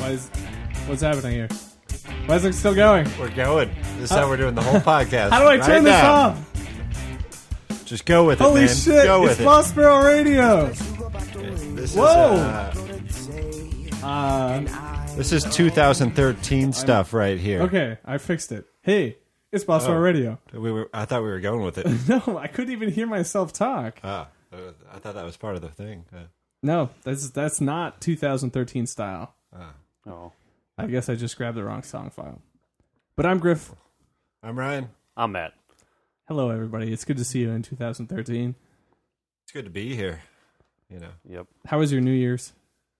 What's happening here? Why is it still going? We're going. This is how we're doing the whole podcast. How do I turn this off? Just go with it, Holy man. shit! Go It's with Bossboro Radio. Whoa! Whoa! This is 2013 stuff right here. Okay, I fixed it. Hey, it's Bossboro Radio. I thought we were going with it. No, I couldn't even hear myself talk. I thought that was part of the thing. No, that's not 2013 style. Oh. I guess I just grabbed the wrong song file. But I'm Griff. I'm Ryan. I'm Matt. Hello, everybody. It's good to see you in 2013. It's good to be here. You know. Yep. How was your New Year's?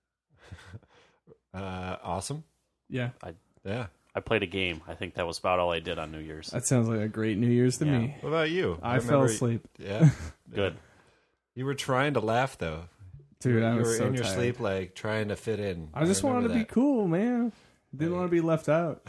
Awesome. Yeah. Yeah. I played a game. I think that was about all I did on New Year's. That sounds like a great New Year's to Yeah. me. What about you? I fell asleep. Yeah. Good. You were trying to laugh though. Dude, I you was were so in your tired. sleep, like trying to fit in. I just wanted to be cool, man. Didn't want to be left out.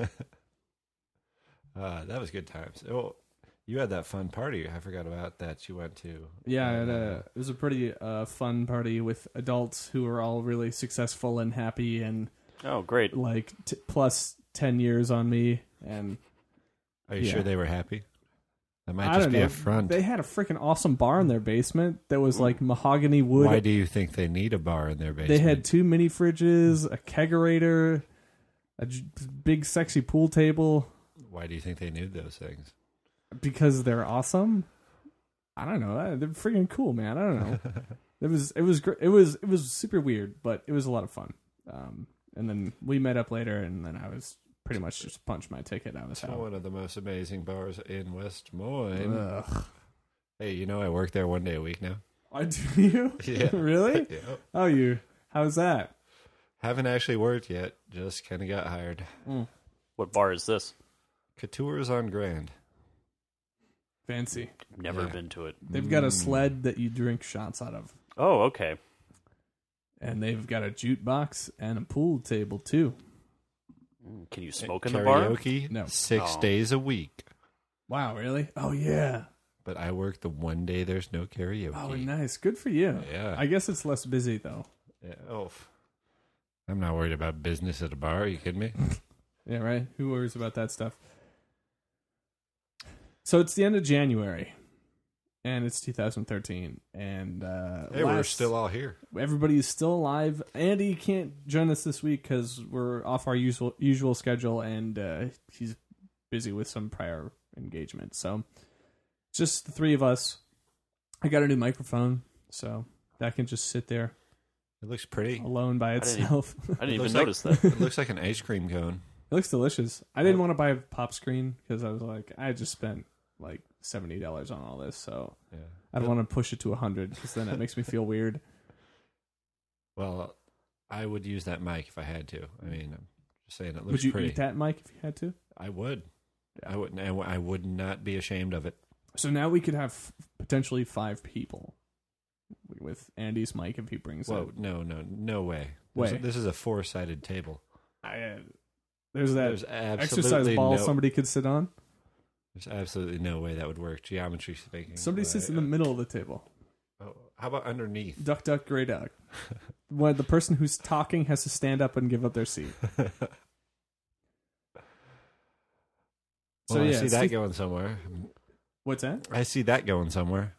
That was good times. Oh, you had that fun party. I forgot about that. You went to. Yeah, it was a pretty fun party with adults who were all really successful and happy and Oh, great. like plus 10 years on me. And Are you Yeah. sure they were happy? That might I just don't be know. a front. They had a freaking awesome bar in their basement that was like mahogany wood. Why do you think they need a bar in their basement? They had 2 mini fridges, a kegerator, big sexy pool table. Why do you think they need those things? Because they're awesome. I don't know. They're freaking cool, man. I don't know. It was great. It was super weird, but it was a lot of fun. And then we met up later, and then I was pretty much just punched my ticket. I was It's out. one of the most amazing bars in West Moines. Ugh. Hey, you know I work there one day a week now. I do you? Yeah. Really? Yeah. Oh, you? How's that? Haven't actually worked yet. Just kind of got hired. What bar is this? Couture's on Grand. Fancy. Never Yeah. been to it. They've got a sled that you drink shots out of, Oh, okay. and they've got a jukebox and a pool table too. Can you smoke in the bar? Karaoke, No. 6 Oh. days a week. Wow, really? Oh yeah. But I work the one day there's no karaoke. Oh, nice. Good for you. Yeah. I guess it's less busy though. Yeah. I'm not worried about business at a bar. Are you kidding me? Yeah, right. Who worries about that stuff? So it's the end of January, and it's 2013, and Hey, we're still all here. everybody is still alive. Andy can't join us this week because we're off our usual schedule, and he's busy with some prior engagement. So just the 3 of us. I got a new microphone, so that can just sit there It looks pretty. alone by didn't itself. I didn't even looks notice that. It looks like an ice cream cone. It looks delicious. I didn't want to buy a pop screen because I was like, I just spent like $70 on all this, so Yeah. I don't want to push it to 100 because then it makes me feel weird. Well, I would use that mic if I had to. I mean, I'm just saying it looks Would you pretty. eat that mic if you had to? I would. Yeah. I would. I would not be ashamed of it. So now we could have potentially 5 people with Andy's mic if he brings Whoa! it. No way. Way. This is a 4-sided table. There's that There's exercise absolutely ball no. somebody could sit on. There's absolutely no way that would work. Geometry speaking. Somebody sits in the middle of the table. Oh, how about underneath? Duck, duck, gray duck. When the person who's talking has to stand up and give up their seat. Well, yeah, I see it's that going somewhere. What's that? I see that going somewhere.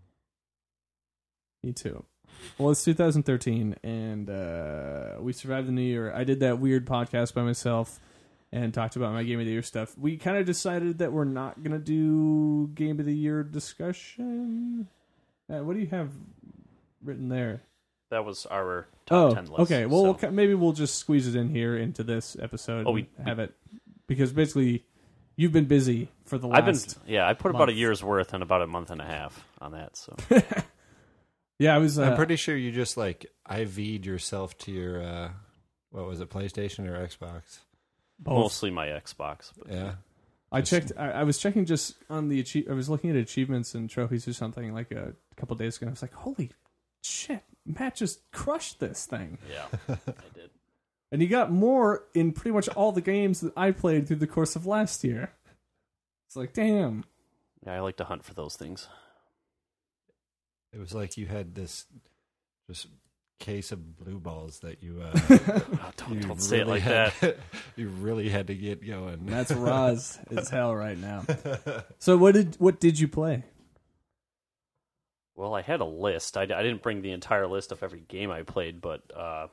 Me too. Well, it's 2013, and we survived the new year. I did that weird podcast by myself and talked about my Game of the Year stuff. We kind of decided that we're not going to do Game of the Year discussion. What do you have written there? That was our top 10 list. okay. Well, so. maybe we'll just squeeze it in here into this episode Oh, and have it. Because basically, you've been busy for the last... I put about month. a year's worth and about a month and a half on that. So Yeah, I was... I'm pretty sure you just like IV'd yourself to your what was it, PlayStation or Xbox? both. mostly my Xbox. But Yeah. I checked. I was checking just on the. I was looking at achievements and trophies or something like a couple days ago. And I was like, "Holy shit, Matt just crushed this thing!" yeah, I did. And he got more in pretty much all the games that I played through the course of last year. It's like, damn. Yeah, I like to hunt for those things. It was like you had this just case of blue balls that you Oh, don't you say it like had, that. you really had to get going. That's Roz as hell right now. So what did you play? Well, I had a list. I didn't bring the entire list of every game I played, but God,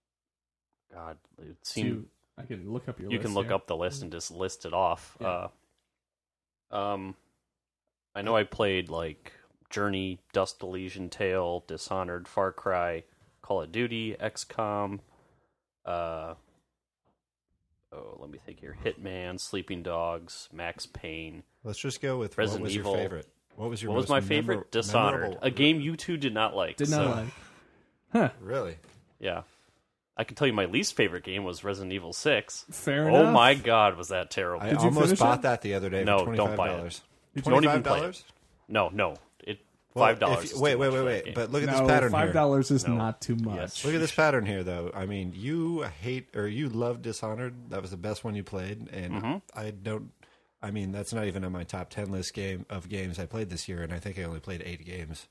it seemed I can look up your you list can look here. up the list and just list it off. Yeah. I know I played like Journey, Dust Elysian Tale, Dishonored, Far Cry, Call of Duty, XCOM. Let me think here. Hitman, Sleeping Dogs, Max Payne. Let's just go with Resident what was Evil. your favorite? What was your What was most my favorite? Dishonored, memorable- a game you two did not like. Did not so, like. Huh. Really? Yeah, I can tell you my least favorite game was Resident Evil 6. Fair enough. Oh my god, was that terrible! I Did you almost finish bought it? that the other day. No, for $25. don't buy it. Did Don't even play $25? No, it Well, $5. Wait. But look at this No, pattern here. $5 is No. not too much. Yes. Look at this pattern here, though. I mean, you love Dishonored. That was the best one you played, and Mm-hmm. I don't. I mean, that's not even on my top 10 list of games I played this year, and I think I only played 8 games.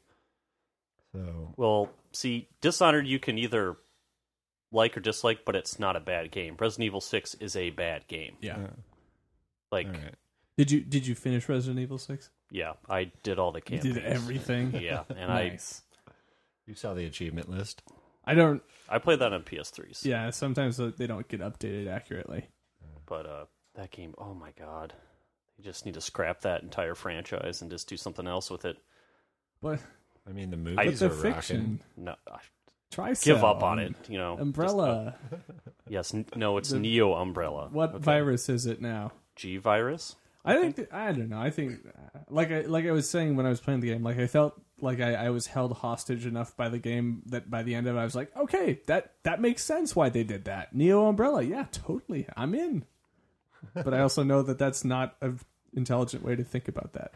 So Well, see, Dishonored you can either like or dislike, but it's not a bad game. Resident Evil 6 is a bad game. Yeah. Like, all right. Did you finish Resident Evil 6? yeah, I did all the You campaigns. did everything. Yeah, and Nice. You saw the achievement list. I don't. I played that on PS3s. Yeah, sometimes they don't get updated accurately. But that game, oh my god. You just need to scrap that entire franchise and just do something else with it. But I mean, the but movies the are rocking. fiction, No, try give up on it, you know. Umbrella. Yes, no, it's The- Neo Umbrella. What Okay. virus is it now? G virus? I think I don't know. I think like I was saying when I was playing the game, like I felt like I was held hostage enough by the game that by the end of it I was like, okay, that makes sense why they did that. Neo Umbrella, yeah, totally, I'm in. But I also know that that's not an intelligent way to think about that.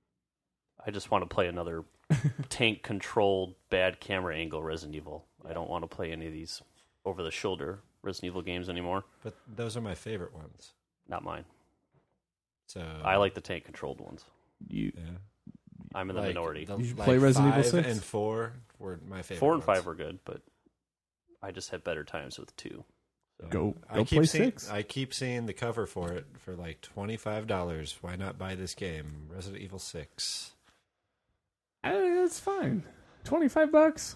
I just want to play another tank controlled bad camera angle Resident Evil. I don't want to play any of these over the shoulder Resident Evil games anymore. But those are my favorite ones. Not mine. So I like the tank controlled ones. You Yeah. I'm in the minority. You should play Resident Evil 6. 5 and 4 were my favorite. 4 and ones. 5 were good, but I just had better times with 2. So Go I play keep seeing, 6. I keep seeing the cover for it for like $25. Why not buy this game, Resident Evil 6? It's fine. $25.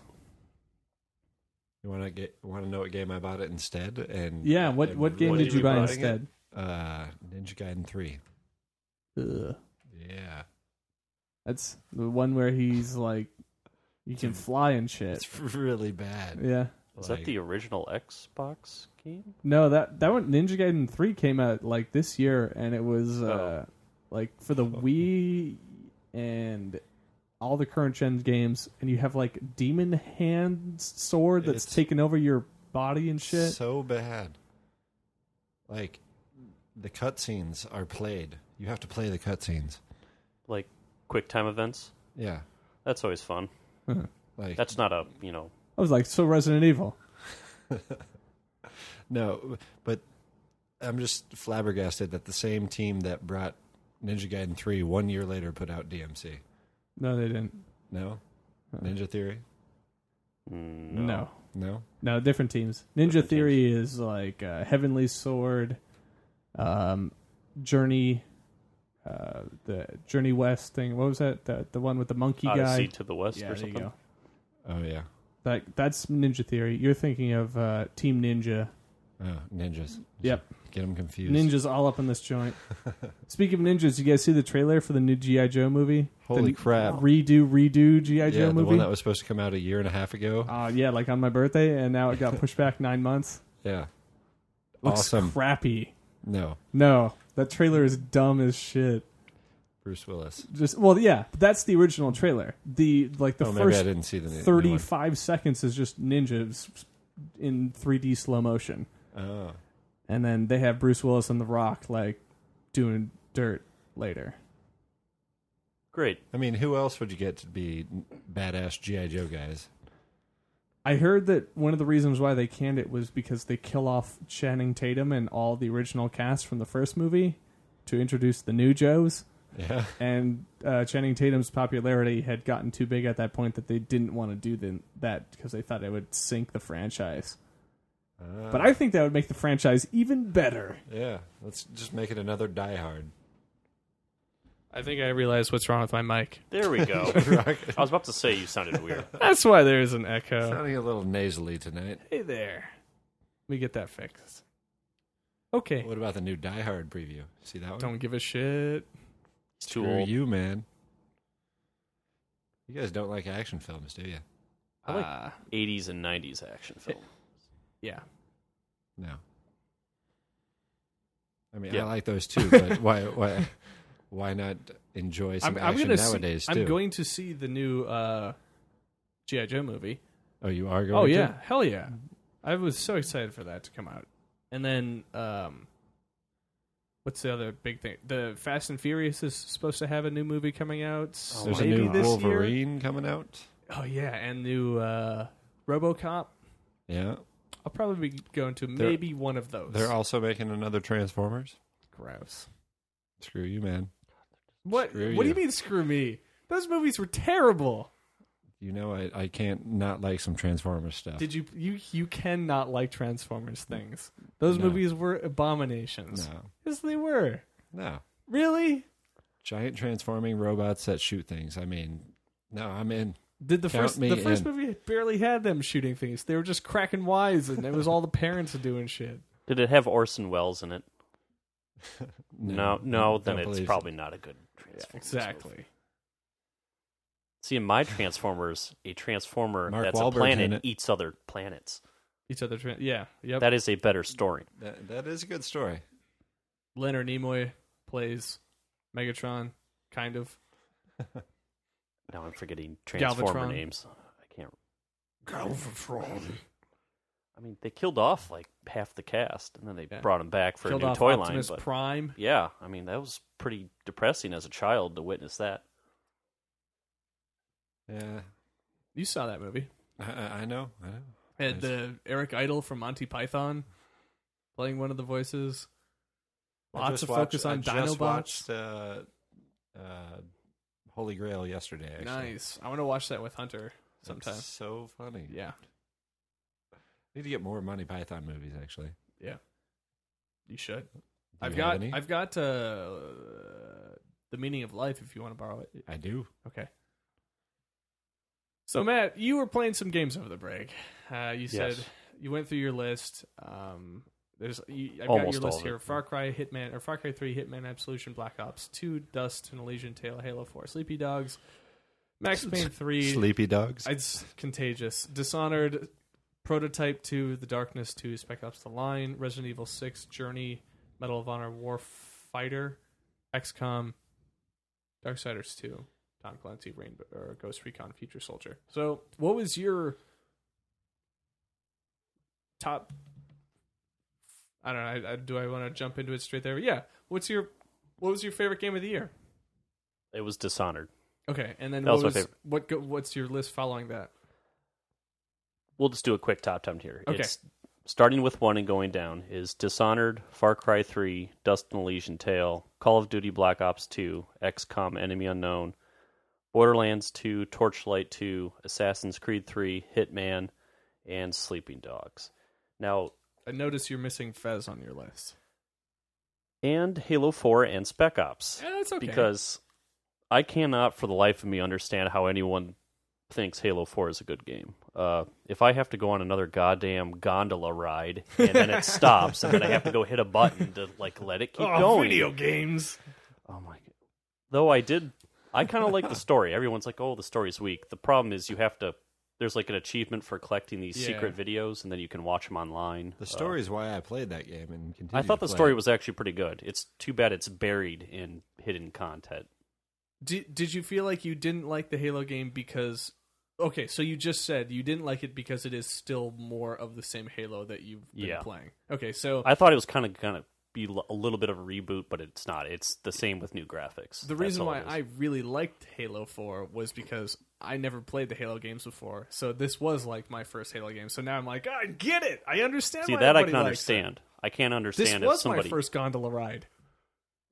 You want to know what game I bought it instead? And Yeah. What game what did did you you buy buy instead? Ninja Gaiden 3. Ugh. Yeah, That's the one where he's like, you can fly and shit. it's really bad. Yeah. Was Like- that the original Xbox game? No, that one Ninja Gaiden 3 came out like this year, and it was like for the Wii and all the current gen games, and you have like demon hand sword that's It's- taken over your body and shit. So bad. Like the cutscenes are played. You have to play the cutscenes. Like quick time events? Yeah, That's always fun. like That's not a, I was like, so Resident Evil. no, but I'm just flabbergasted that the same team that brought Ninja Gaiden 3 1 year later put out DMC. No, they didn't. No, Ninja Theory. No. No, Different teams. Ninja Different Theory is like Heavenly Sword, Journey, the Journey West thing. What was that? The one with the monkey guy. Odyssey to the West Yeah, or there you something. go. Oh yeah. That's Ninja Theory. You're thinking of Team Ninja. Oh, ninjas. Yep. Get them confused. Ninjas all up in this joint. Speaking of ninjas, you guys see the trailer for the new G.I. Joe movie? Holy The crap. Redo G.I. Yeah, Joe the movie? one that was supposed to come out a year and a half ago. Yeah, like on my birthday, and now it got pushed back 9 months. Yeah. Looks Awesome. crappy. No, No, that trailer is dumb as shit. Bruce Willis. Yeah, that's the original trailer. The Maybe I first didn't see the new one. 35 seconds is just ninjas in 3D slow motion. Oh. And then they have Bruce Willis and The Rock like doing dirt later. Great. I mean, who else would you get to be badass G.I. Joe guys? I heard that one of the reasons why they canned it was because they kill off Channing Tatum and all the original cast from the first movie to introduce the new Joes. Yeah. And Channing Tatum's popularity had gotten too big at that point that they didn't want to do that because they thought it would sink the franchise. But I think that would make the franchise even better. Yeah, let's just make it another Die Hard. I think I realized what's wrong with my mic. There we go. I was about to say you sounded weird. That's why there's an echo. Sounding a little nasally tonight. Hey there. Let me get that fixed. Okay. What about the new Die Hard preview? See that one? Don't give a shit. It's too Screw old. you, man. You guys don't like action films, do you? I like 80s and 90s action film. Yeah. No. I mean, Yeah. I like those too, but why not enjoy some action nowadays too? I'm going to see the new G.I. Joe movie. Oh, you are going? Oh, to? yeah. Hell yeah. I was so excited for that to come out. And then, what's the other big thing? The Fast and Furious is supposed to have a new movie coming out. There's a maybe new this Wolverine year. coming out. Oh, yeah. And new RoboCop. Yeah. I'll probably be going to maybe one of those. They're also making another Transformers. Gross. Screw you, man. What? Screw What do you. you mean, screw me? Those movies were terrible. You know, I can't not like some Transformers stuff. Did you cannot like Transformers things. Those No. movies were abominations. No. Yes, they were. No. Really? Giant transforming robots that shoot things. I mean, no, I'm in. Did the Count first me in. movie barely had them shooting things? They were just cracking wise, and it was all the parents doing shit. Did it have Orson Welles in it? No, don't then it's believe so. probably not a good Transformers Exactly. movie. See, in my Transformers, a Transformer Mark that's Wahlberg's a in planet it. eats other planets. Each other, yeah, yep. That is a better story. That is a good story. Leonard Nimoy plays Megatron, kind of. Now I'm forgetting Transformer Galvatron. names. I can't. Galvatron. I mean, they killed off like half the cast, and then they Yeah. brought him back for Killed a new off toy Optimus line. But Prime. yeah, I mean, that was pretty depressing as a child to witness that. Yeah, You saw that movie. I know. Had Eric Idle from Monty Python playing one of the voices. Lots of focus on I just Dinobots. watched Holy Grail yesterday. Actually. Nice. I want to watch that with Hunter sometime. That's so funny. Yeah. Need to get more Monty Python movies. Actually, Yeah. You should. Do I've you have got any? The Meaning of Life if you want to borrow it. I do. Okay. So Matt, you were playing some games over the break. You said Yes. you went through your list. I've got your Almost all list of here: it. Far Cry, Hitman, or Far Cry 3, Hitman, Absolution, Black Ops 2, Dust, and Elysian Tale, Halo 4, Sleepy Dogs, Max Payne 3, Sleepy Dogs. It's Contagious, Dishonored, Prototype 2, The Darkness 2, Spec Ops: The Line, Resident Evil 6, Journey, Medal of Honor, Warfighter, XCOM, Darksiders 2, Tom Clancy, Rainbow, or Ghost Recon Future Soldier. So, what was your top? I don't know. Do I want to jump into it straight there? Yeah. What was your favorite game of the year? It was Dishonored. Okay, and then That was my favorite. what's your list following that? We'll just do a quick top 10 here. Okay. It's starting with 1 and going down is Dishonored, Far Cry 3, Dust and Elysian Tale, Call of Duty Black Ops 2, XCOM Enemy Unknown, Borderlands 2, Torchlight 2, Assassin's Creed 3, Hitman, and Sleeping Dogs. Now, I notice you're missing Fez on your list. and Halo 4 and Spec Ops. Yeah, that's okay. Because I cannot for the life of me understand how anyone thinks Halo 4 is a good game. If I have to go on another goddamn gondola ride and then it stops and then I have to go hit a button to like let it keep going. Video games. Oh my god. Though I kind of like the story. Everyone's like, "Oh, the story's weak." The problem is there's like an achievement for collecting these Yeah. secret videos and then you can watch them online. The story is why I played that game and continue. I thought to the play story it. was actually pretty good. It's too bad it's buried in hidden content. Did you feel like you didn't like the Halo game because... Okay, so you just said you didn't like it because it is still more of the same Halo that you've been Yeah. playing. Okay, so I thought it was kind of be a little bit of a reboot, but it's not. It's the same with new graphics. the That's reason all why it is. I really liked Halo 4 was because I never played the Halo games before. So this was like my first Halo game. So now I'm like, I get it. I understand See why that I everybody can likes it. understand. I can't This understand if was somebody. my first gondola ride.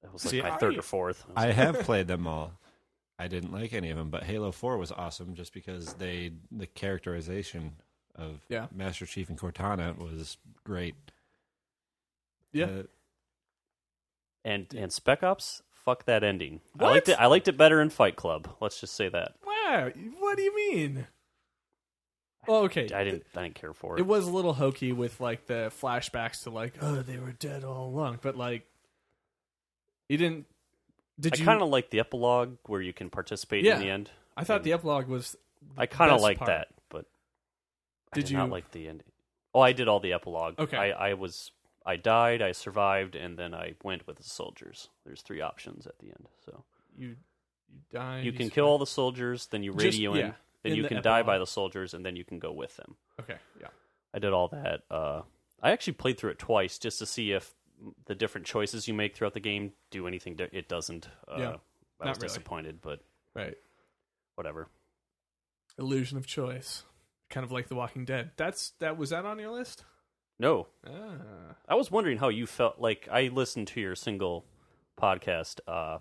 It was like See, my third or fourth. I have played them all. I didn't like any of them, but Halo 4 was awesome just because the characterization of Master Chief and Cortana was great. Yeah. And Spec Ops, fuck that ending. What? I liked it better in Fight Club. Let's just say that. Wow, what do you mean? Well, okay. I didn't care for it. It was a little hokey with like the flashbacks to like, oh, they were dead all along, but like, you didn't. I kind of like the epilogue where you can participate in the end. I thought the epilogue was. I kind of like part. that, but did you not like the ending? Oh, I did all the epilogue. Okay, I died, I survived, and then I went with the soldiers. There's 3 options at the end. So you died. You can kill all the soldiers, then you radio in. Then you can die by the soldiers, and then you can go with them. Okay, yeah. I did all that. I actually played through it twice just to see if the different choices you make throughout the game do anything. It doesn't. I was disappointed, but right, whatever. Illusion of choice, kind of like The Walking Dead. Was that on your list? No. I was wondering how you felt. Like, I listened to your single podcast.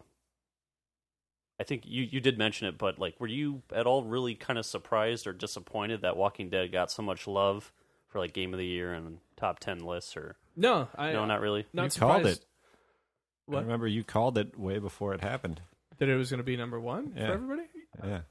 I think you did mention it, but like, were you at all really kind of surprised or disappointed that Walking Dead got so much love for like Game of the Year and top 10 lists? Or no, not really. Not you surprised. Called it. What? I remember you called it way before it happened. That it was going to be number 1 for everybody. Yeah.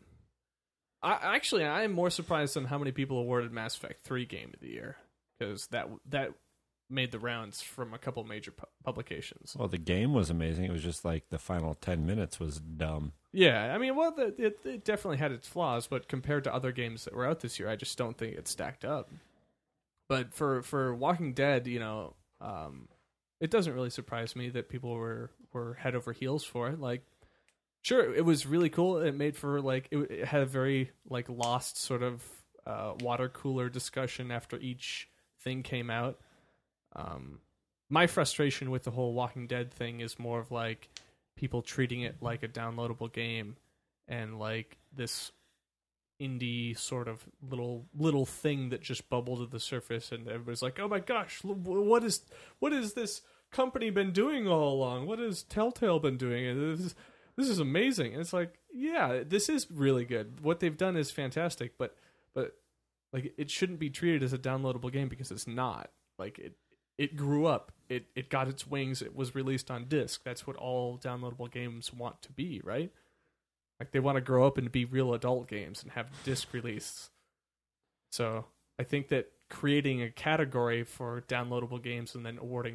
I am more surprised on how many people awarded Mass Effect 3 Game of the Year, because that made the rounds from a couple major publications. Well, the game was amazing. It was just like the final 10 minutes was dumb. Yeah, I mean, well, it definitely had its flaws, but compared to other games that were out this year, I just don't think it stacked up. But for Walking Dead, it doesn't really surprise me that people were head over heels for it. Like, sure, it was really cool. It made for like it had a very like Lost sort of water cooler discussion after each thing came out. My frustration with the whole Walking Dead thing is more of like people treating it like a downloadable game and like this indie sort of little thing that just bubbled to the surface, and everybody's like, "Oh my gosh, what is this company been doing all along? What has Telltale been doing?" And this is amazing. And it's like, yeah, this is really good. What they've done is fantastic, but like it shouldn't be treated as a downloadable game because it's not. Like it grew up. It got its wings. It was released on disc. That's what all downloadable games want to be, right? Like they want to grow up and be real adult games and have disc release. So I think that creating a category for downloadable games and then awarding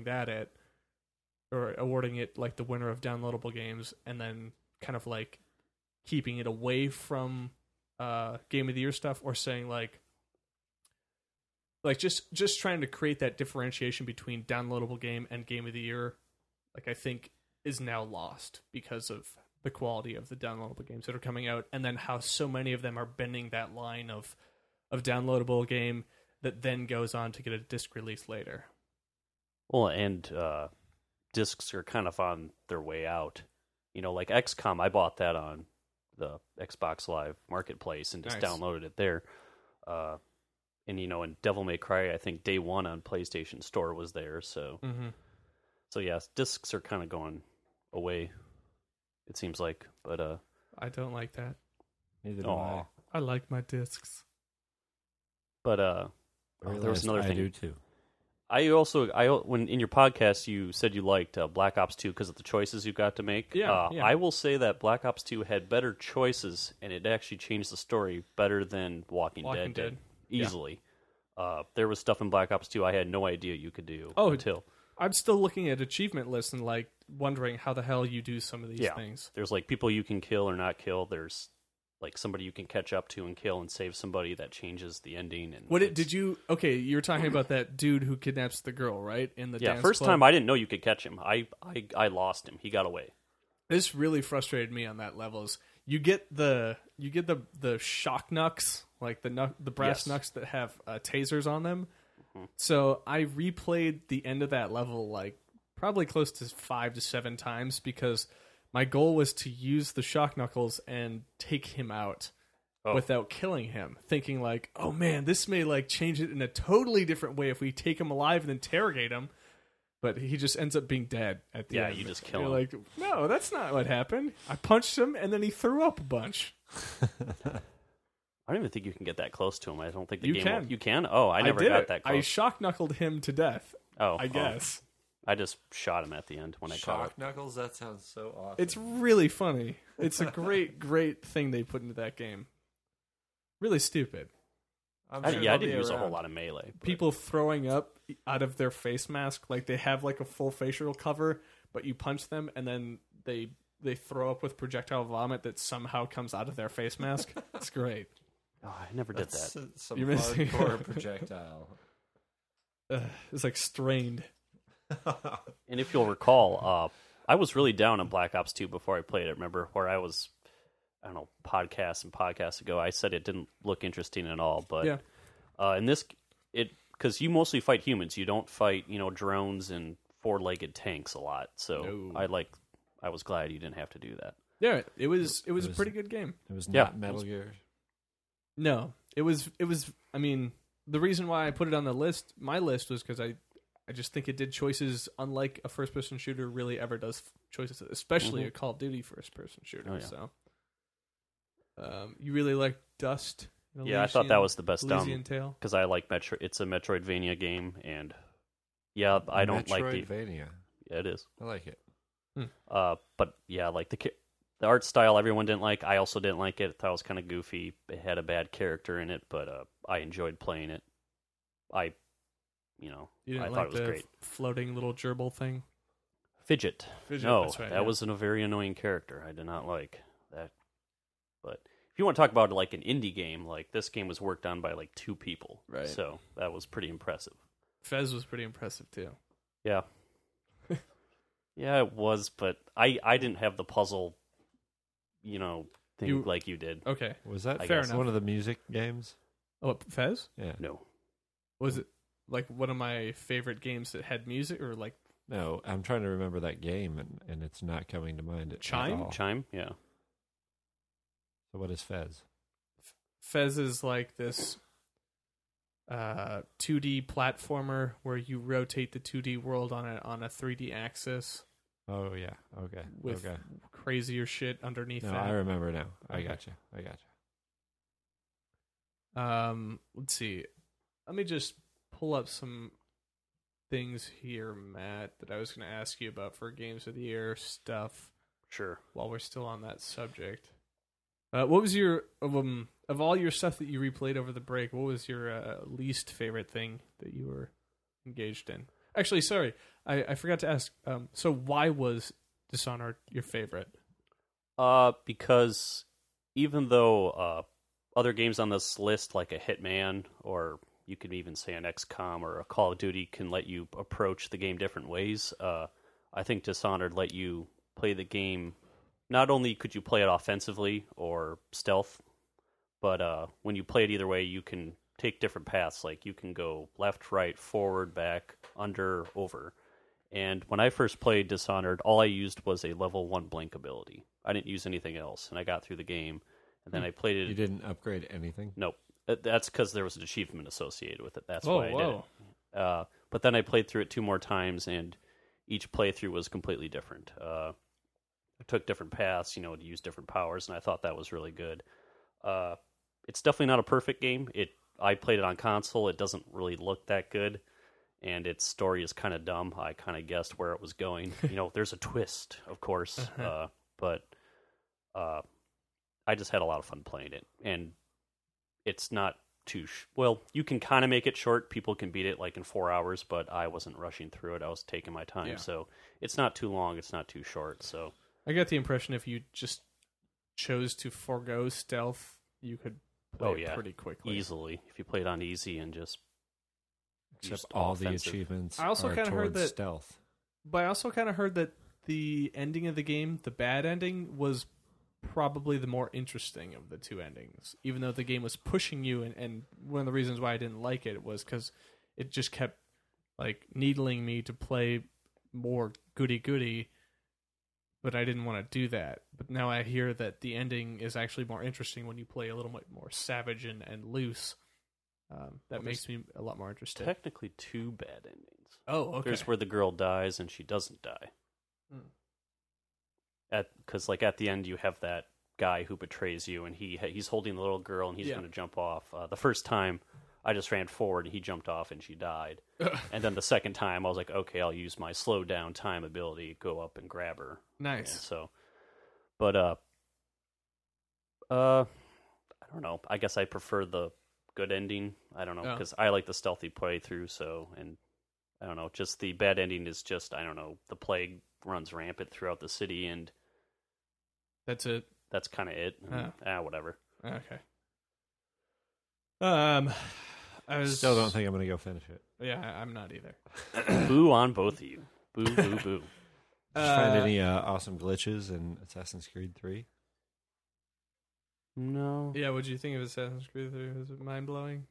it like the winner of downloadable games, and then kind of like keeping it away from Game of the Year stuff, or saying like just trying to create that differentiation between downloadable game and Game of the Year, like I think is now lost because of the quality of the downloadable games that are coming out, and then how so many of them are bending that line of downloadable game that then goes on to get a disc release later. Well, and discs are kind of on their way out. Like XCOM, I bought that on the Xbox Live Marketplace and just downloaded it there. And Devil May Cry, I think day one on PlayStation Store was there. So, So yes, discs are kind of going away, it seems like. But I don't like that. Neither do I. I like my discs. But there was another thing. I do too. When in your podcast you said you liked Black Ops 2 because of the choices you got to make. Yeah. I will say that Black Ops 2 had better choices, and it actually changed the story better than Walking Dead did. Easily. Yeah. There was stuff in Black Ops 2 I had no idea you could do until. I'm still looking at achievement lists and like wondering how the hell you do some of these things. There's like people you can kill or not kill. There's like somebody you can catch up to and kill and save somebody that changes the ending. And you were talking about that dude who kidnaps the girl, right? In the dance first club. time I didn't know you could catch him. I lost him. He got away. This really frustrated me on that levels. You get the shock knucks, like the brass knucks that have tasers on them. Mm-hmm. So I replayed the end of that level like probably close to 5 to 7 times because my goal was to use the shock knuckles and take him out without killing him, thinking like, oh man, this may like change it in a totally different way if we take him alive and interrogate him. but he just ends up being dead at the end. Yeah, you just kill You're him. like, no, that's not what happened. I punched him, and then he threw up a bunch. I don't even think you can get that close to him. I don't think the You game can. will. You can? Oh, I never did got it. that I close. shock knuckled him to death. I guess. I just shot him at the end when I caught it. Shock Knuckles? That sounds so awesome. It's really funny. It's a great, great thing they put into that game. Really stupid. I'm I sure didn't they'll be use a whole around. lot of melee. but- People throwing up out of their face mask, like they have like a full facial cover, but you punch them and then they throw up with projectile vomit that somehow comes out of their face mask. It's great. Oh, I never did That's that. some You're missing- hardcore projectile. It's like strained. And if you'll recall, I was really down on Black Ops 2 before I played it. Remember where I was, I don't know, podcasts ago, I said it didn't look interesting at all. But Yeah. in this, because you mostly fight humans. You don't fight, drones and four-legged tanks a lot. So No. I was glad you didn't have to do that. Yeah, it was a pretty good game. It was Yeah. not Metal Gear. No, it was. I mean, the reason why I put it on my list, was because I just think it did choices unlike a first-person shooter really ever does choices, especially a Call of Duty first-person shooter. Oh, yeah. So, you really like Dust? Yeah, I thought that was the best Elysian Tale. because I like Metro. It's a Metroidvania game, and yeah, I don't like the. Metroidvania. Yeah, it is. I like it. But yeah, like the art style, everyone didn't like. I also didn't like it. Thought it was kind of goofy. It had a bad character in it, but I enjoyed playing it. You didn't I like thought it was the great. floating little gerbil thing? Fidget. Fidget, No, that's right, that yeah. was a very annoying character. I did not like that. But if you want to talk about like an indie game, like this game was worked on by like 2 people. Right. So that was pretty impressive. Fez was pretty impressive too. Yeah. Yeah, it was, but I didn't have the puzzle, thing like you did. Okay. Was that Fair enough. one of the music games? Oh, Fez? Yeah. No. Was it like one of my favorite games that had music, or like No, I'm trying to remember that game, and it's not coming to mind. Chime? At all. Chime? Yeah. So what is Fez? Fez is like this 2D platformer where you rotate the 2D world on a 3D axis Oh yeah. Okay. with okay. crazier shit underneath No, that. I remember now. I Okay. got you. Let's see. Let me just pull up some things here, Matt, that I was going to ask you about for Games of the Year stuff Sure. while we're still on that subject. What was your of all your stuff that you replayed over the break? What was your least favorite thing that you were engaged in? Actually, sorry, I forgot to ask. So why was Dishonored your favorite? Because even though other games on this list, like a Hitman, or you could even say an XCOM or a Call of Duty, can let you approach the game different ways, I think Dishonored let you play the game. Not only could you play it offensively or stealth, but when you play it either way, you can take different paths. Like you can go left, right, forward, back, under, over. And when I first played Dishonored, all I used was a level 1 blink ability. I didn't use anything else, and I got through the game. And then I played it. You didn't upgrade anything? Nope. That's because there was an achievement associated with it. That's Oh, why I did it. But then I played through it 2 more times, and each playthrough was completely different. I took different paths, to use different powers, and I thought that was really good. It's definitely not a perfect game. I played it on console. It doesn't really look that good, and its story is kind of dumb. I kind of guessed where it was going. There's a twist, of course, but I just had a lot of fun playing it, and it's not too well. You can kind of make it short. People can beat it like in 4 hours, but I wasn't rushing through it. I was taking my time, so it's not too long. It's not too short. So I got the impression if you just chose to forego stealth, you could play it pretty quickly. Easily. If you played on easy and just Except all the offensive. achievements I also are kinda heard towards that- stealth. But I also kind of heard that the ending of the game, the bad ending, was probably the more interesting of the 2 endings. Even though the game was pushing you, and one of the reasons why I didn't like it was because it just kept like needling me to play more goody-goody, but I didn't want to do that. But now I hear that the ending is actually more interesting when you play a little bit more savage and loose. That makes me a lot more interested. technically 2 bad endings. Oh, okay. There's where the girl dies and she doesn't die. Because at the end you have that guy who betrays you, and he's holding the little girl, and he's going to jump off. The first time, I just ran forward, and he jumped off, and she died. And then the second time, I was like, okay, I'll use my slow down time ability, go up and grab her. Nice. And so, but I don't know. I guess I prefer the good ending. I don't know, because I like the stealthy playthrough. So, and I don't know, just the bad ending is just, I don't know, the plague runs rampant throughout the city, and that's it. That's kind of it. Whatever. Okay. I still don't think I'm going to go finish it. Yeah, I'm not either. Boo on both of you. Boo, boo, boo. Did you find any awesome glitches in Assassin's Creed 3? No. Yeah, what did you think of Assassin's Creed 3? Was it mind-blowing?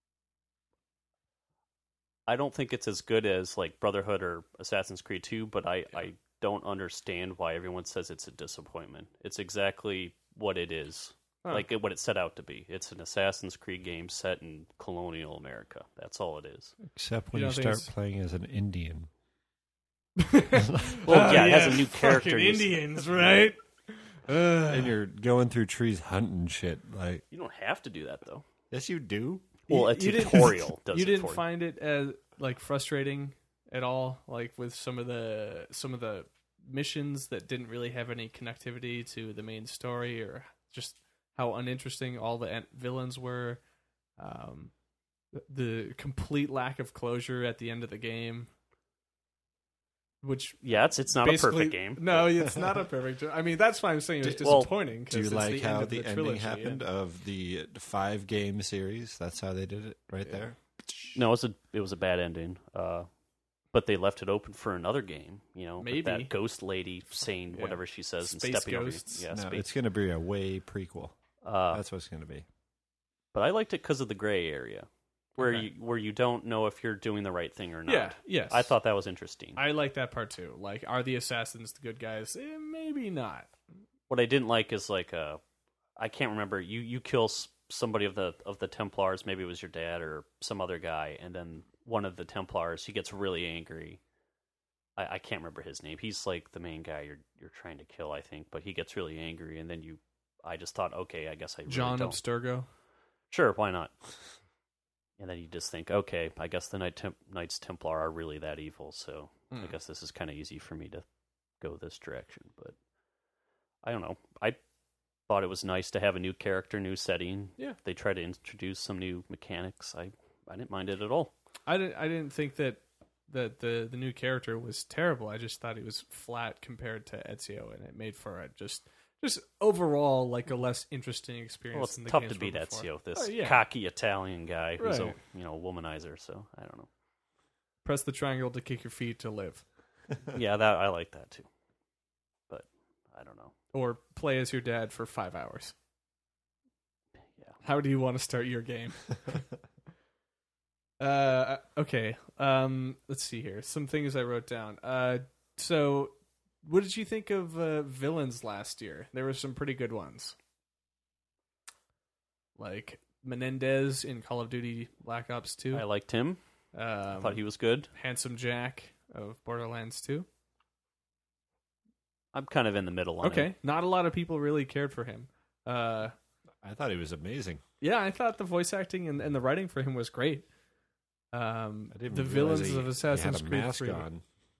I don't think it's as good as like Brotherhood or Assassin's Creed 2, but I don't understand why everyone says it's a disappointment. It's exactly what it is. Like what it set out to be. It's an Assassin's Creed game set in colonial America. That's all it is. Except when you start playing as an Indian. Well, it has a new character. Indians, right? And you're going through trees hunting shit. Like, you don't have to do that, though. Yes, you do. Well, a tutorial does it for you. You didn't find it as like frustrating at all, like with some of the missions that didn't really have any connectivity to the main story, or just how uninteresting all the villains were. The complete lack of closure at the end of the game. Which it's not a perfect game. No, it's not a perfect. I mean, that's why I'm saying it was disappointing. Do you like how the ending happened of the 5-game series? That's how they did it, right there. No, it was a bad ending. But they left it open for another game. You know, maybe that ghost lady saying whatever she says Space and stepping ghosts. over. It's going to be a way prequel. That's what it's going to be. But I liked it because of the gray area. Where you don't know if you're doing the right thing or not. Yeah, yes. I thought that was interesting. I like that part too. Like, are the assassins the good guys? Maybe not. What I didn't like is like I can't remember. You kill somebody of the Templars. Maybe it was your dad or some other guy, and then one of the Templars, he gets really angry. I can't remember his name. He's like the main guy you're trying to kill, I think. But he gets really angry, and then I just thought, okay, I guess I really John don't. Abstergo. Sure, why not? And then you just think, okay, I guess the Knights Templar are really that evil, so I guess this is kind of easy for me to go this direction. But I don't know. I thought it was nice to have a new character, new setting. Yeah. They tried to introduce some new mechanics. I didn't mind it at all. I didn't think that the new character was terrible. I just thought he was flat compared to Ezio, and it made for a just overall like a less interesting experience. Well, it's than the tough to beat before. Ezio, this cocky Italian guy who's a womanizer. So I don't know. Press the triangle to kick your feet to live. Yeah, that I like that too. But I don't know. Or play as your dad for 5 hours. Yeah. How do you want to start your game? Okay. Let's see here. Some things I wrote down. So, what did you think of villains last year? There were some pretty good ones. Like Menendez in Call of Duty Black Ops 2. I liked him. I thought he was good. Handsome Jack of Borderlands 2. I'm kind of in the middle on it. Okay. Not a lot of people really cared for him. I thought he was amazing. Yeah, I thought the voice acting and the writing for him was great. I didn't the villains of Assassin's Creed 3. On.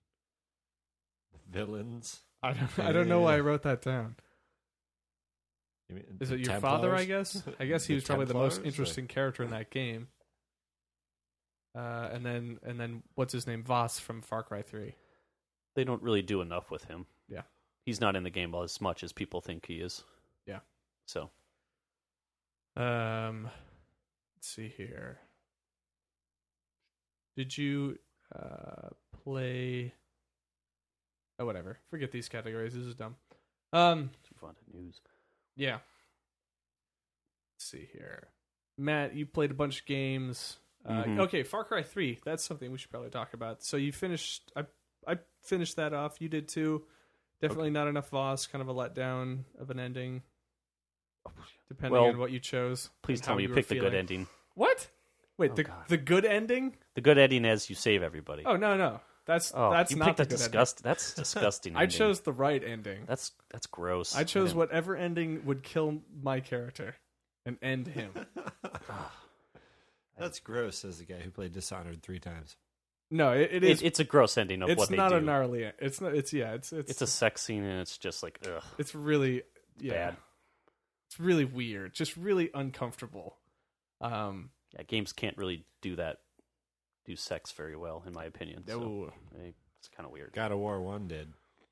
Villains. I don't know why I wrote that down. You mean Is it your Templars? father? I guess. I guess he was probably the most Templars, interesting character in that game. And then what's his name? Voss from Far Cry 3. They don't really do enough with him. Yeah, he's not in the game as much as people think he is. Yeah. So. Let's see here. Did you play? Oh, whatever. Forget these categories. This is dumb. Let's move on to news. Yeah. Let's see here. Matt, you played a bunch of games. Okay, Far Cry 3. That's something we should probably talk about. So you finished. I finished that off. You did too. Definitely not enough Voss. Kind of a letdown of an ending. Depending on what you chose. Please tell me you picked the good ending. What? Wait, the good ending? The good ending is you save everybody. Oh no. That's not the good ending. That's disgusting. I chose the right ending. That's gross. I chose whatever ending would kill my character and end him. That's gross, says the guy who played Dishonored 3 times. No, it is. It's a gross ending of what they do. It's not a gnarly. It's not. It's a sex scene, and it's just like ugh. It's really bad. It's really weird. Just really uncomfortable. Games can't really do sex very well, in my opinion. So it's kind of weird. God of War 1 did.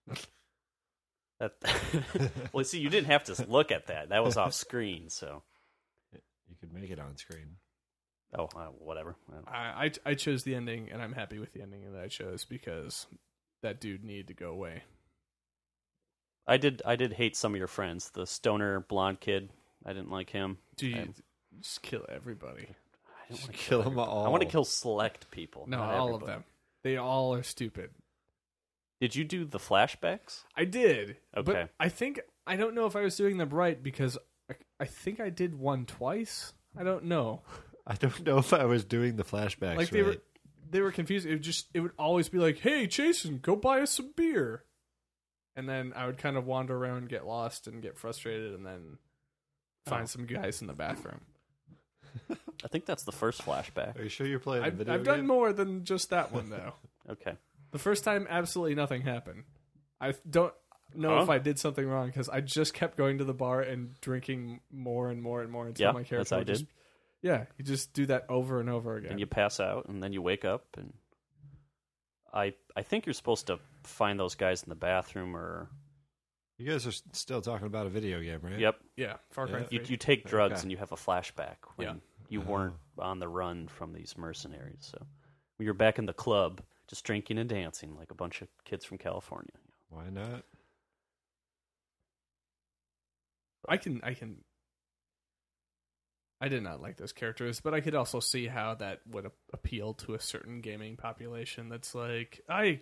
Well, see, you didn't have to look at that. That was off screen, so you could make it on screen. Oh, whatever. I chose the ending, and I'm happy with the ending that I chose because that dude needed to go away. I did hate some of your friends. The stoner blonde kid. I didn't like him. Dude, just kill everybody. I don't want to kill them all. I want to kill select people. No, all of them. They all are stupid. Did you do the flashbacks? I did. Okay. But I don't know if I was doing them right because I think I did one twice. I don't know. I don't know if I was doing the flashbacks like right. They were confused. It would always be like, "Hey, Jason, go buy us some beer," and then I would kind of wander around, get lost, and get frustrated, and then find some guys in the bathroom. I think that's the first flashback. Are you sure you're playing a video game? I've done more than just that one though. Okay. The first time, absolutely nothing happened. I don't know if I did something wrong because I just kept going to the bar and drinking more and more and more until my character I did. Yeah, you just do that over and over again. And you pass out, and then you wake up, and I think you're supposed to find those guys in the bathroom, or... You guys are still talking about a video game, right? Yep. Yeah, Far Cry 3. You take drugs, and you have a flashback when you weren't on the run from these mercenaries. So when you're back in the club, just drinking and dancing like a bunch of kids from California. Why not? I did not like those characters, but I could also see how that would appeal to a certain gaming population that's like, I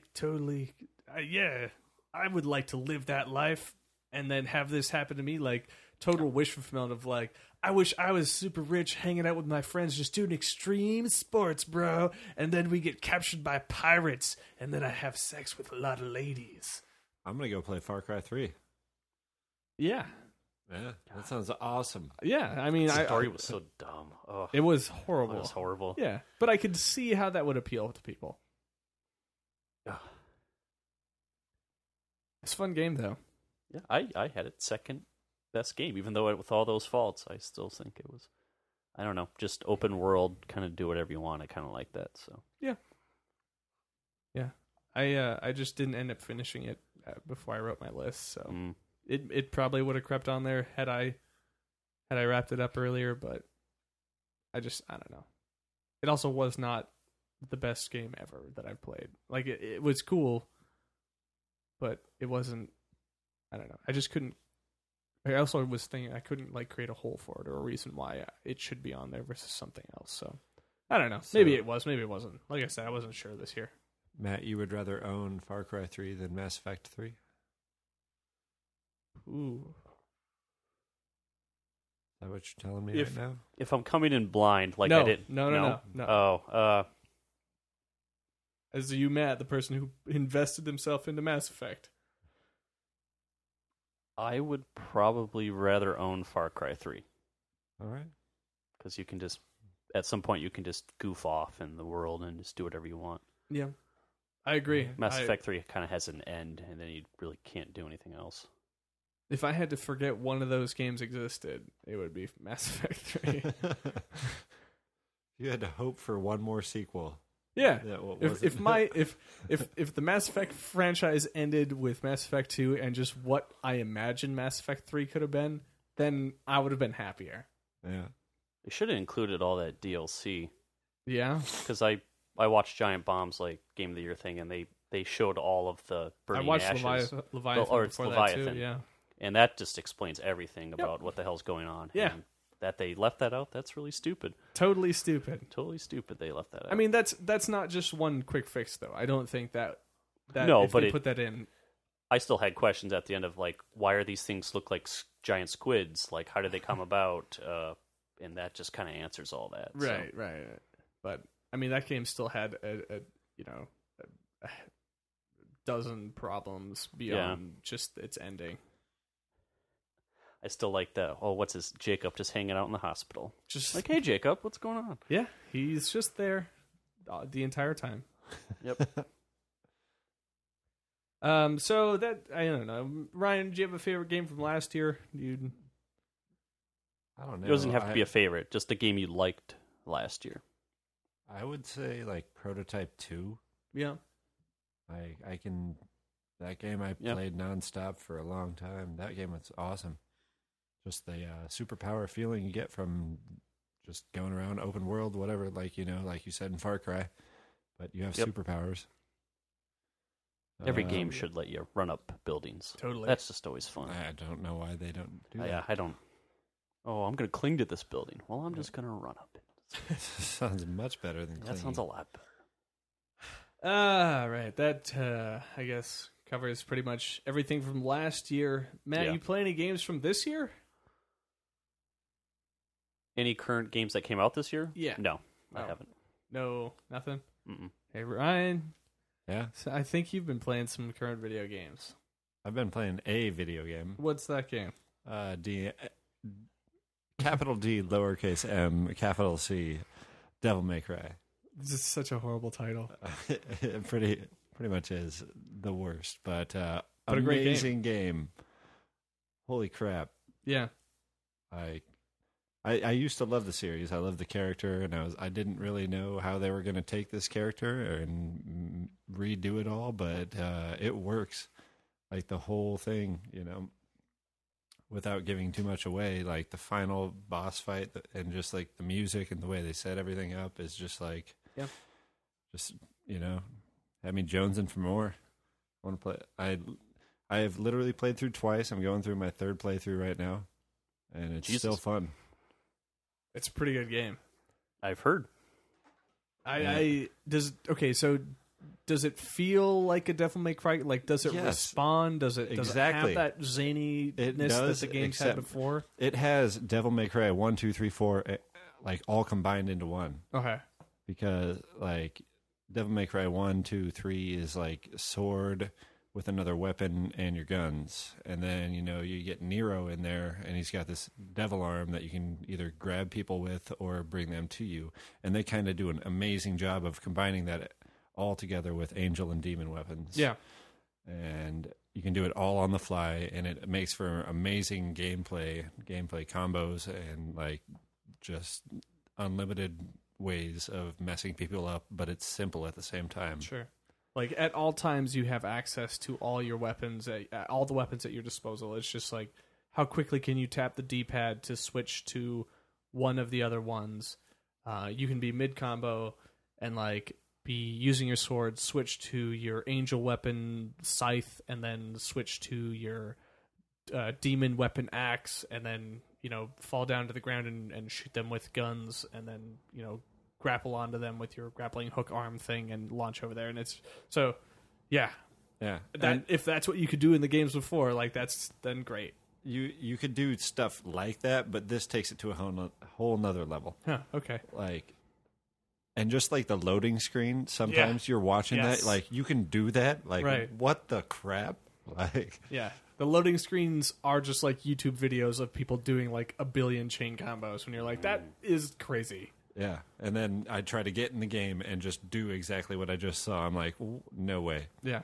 would like to live that life and then have this happen to me, like total wish fulfillment of like, I wish I was super rich hanging out with my friends just doing extreme sports, bro, and then we get captured by pirates and then I have sex with a lot of ladies. I'm going to go play Far Cry 3. Yeah. Yeah, that sounds awesome. Yeah, I mean, the story was so dumb. Oh, it was horrible. It was horrible. Yeah, but I could see how that would appeal to people. It's a fun game, though. Yeah, I had it second best game, even though with all those faults, I still think it was, I don't know, just open world, kind of do whatever you want. I kind of like that. So yeah. I just didn't end up finishing it before I wrote my list, so. It probably would have crept on there had I wrapped it up earlier, but I don't know. It also was not the best game ever that I've played. Like it was cool, but it wasn't. I don't know. I just couldn't. I also was thinking I couldn't like create a hole for it or a reason why it should be on there versus something else. So I don't know. Maybe it was. Maybe it wasn't. Like I said, I wasn't sure this year. Matt, you would rather own Far Cry 3 than Mass Effect 3? Ooh. Is that what you're telling me right now? If I'm coming in blind, like no, I did... No. Oh, as you, Matt, the person who invested himself into Mass Effect. I would probably rather own Far Cry 3. All right. Because you can just... At some point, you can just goof off in the world and just do whatever you want. Yeah. I agree. Mass Effect 3 kind of has an end, and then you really can't do anything else. If I had to forget one of those games existed, it would be Mass Effect 3. You had to hope for one more sequel. Yeah. If the Mass Effect franchise ended with Mass Effect 2 and just what I imagine Mass Effect 3 could have been, then I would have been happier. Yeah. They should have included all that DLC. Yeah. Because I watched Giant Bomb's like Game of the Year thing, and they showed all of the burning ashes. I watched Leviathan before Leviathan. that too, yeah. And that just explains everything about what the hell's going on. Yeah. And that they left that out, that's really stupid. Totally stupid. Totally stupid they left that out. I mean, that's not just one quick fix, though. I don't think that no, if but they put that in... I still had questions at the end of, like, why are these things look like giant squids? Like, how did they come about? And that just kind of answers all that. Right. But I mean, that game still had a dozen problems beyond just its ending. I still like that. Oh, what's his Jacob just hanging out in the hospital? Just like, hey, Jacob, what's going on? Yeah, he's just there the entire time. Yep. So that I don't know, Ryan. Do you have a favorite game from last year? I don't know. It doesn't have to be a favorite. Just a game you liked last year. I would say like Prototype 2. Yeah. That game I played nonstop for a long time. That game was awesome. Just the superpower feeling you get from just going around open world, whatever, like you said in Far Cry, but you have superpowers. Every game should let you run up buildings. Totally. That's just always fun. I don't know why they don't do that. Yeah, I don't. Oh, I'm going to cling to this building. Well, I'm just going to run up it. Sounds much better than clinging. That sounds a lot better. Right. That, I guess, covers pretty much everything from last year. Matt, you play any games from this year? Any current games that came out this year? Yeah. No, I haven't. No, nothing? Mm-mm. Hey, Ryan. Yeah? So I think you've been playing some current video games. I've been playing a video game. What's that game? Capital D, lowercase m, capital C, Devil May Cry. This is such a horrible title. It pretty much is the worst, but a great amazing game. Holy crap. Yeah. I used to love the series. I loved the character, and I didn't really know how they were going to take this character and redo it all, but it works. Like the whole thing, without giving too much away, like the final boss fight and just like the music and the way they set everything up is just like, had me jonesing for more. I want to play. I have literally played through twice. I'm going through my third playthrough right now, and it's still fun. It's a pretty good game. I've heard. So does it feel like a Devil May Cry? Like, does it respond? Does it have that zaniness that the games had before? It has Devil May Cry 1, 2, 3, 4, like all combined into one. Okay. Because like Devil May Cry 1, 2, 3 is like sword with another weapon and your guns, and then you get Nero in there, and he's got this devil arm that you can either grab people with or bring them to you, and they kind of do an amazing job of combining that all together with angel and demon weapons. Yeah, and you can do it all on the fly, and it makes for amazing gameplay combos, and like just unlimited ways of messing people up, but it's simple at the same time. Sure. Like, at all times, you have access to all your weapons, all the weapons at your disposal. It's just like, how quickly can you tap the D-pad to switch to one of the other ones? You can be mid-combo and, like, be using your sword, switch to your angel weapon, scythe, and then switch to your demon weapon, axe, and then, fall down to the ground and shoot them with guns, and then, grapple onto them with your grappling hook arm thing and launch over there. And it's so, yeah. If that's what you could do in the games before, like, that's then great. You could do stuff like that, but this takes it to a whole nother level. Huh, okay. Like, and just like the loading screen, sometimes you're watching that, like, you can do that. Like, what the crap? Like, yeah. The loading screens are just like YouTube videos of people doing like a billion chain combos when you're like, that is crazy. Yeah, and then I try to get in the game and just do exactly what I just saw. I'm like, no way. Yeah.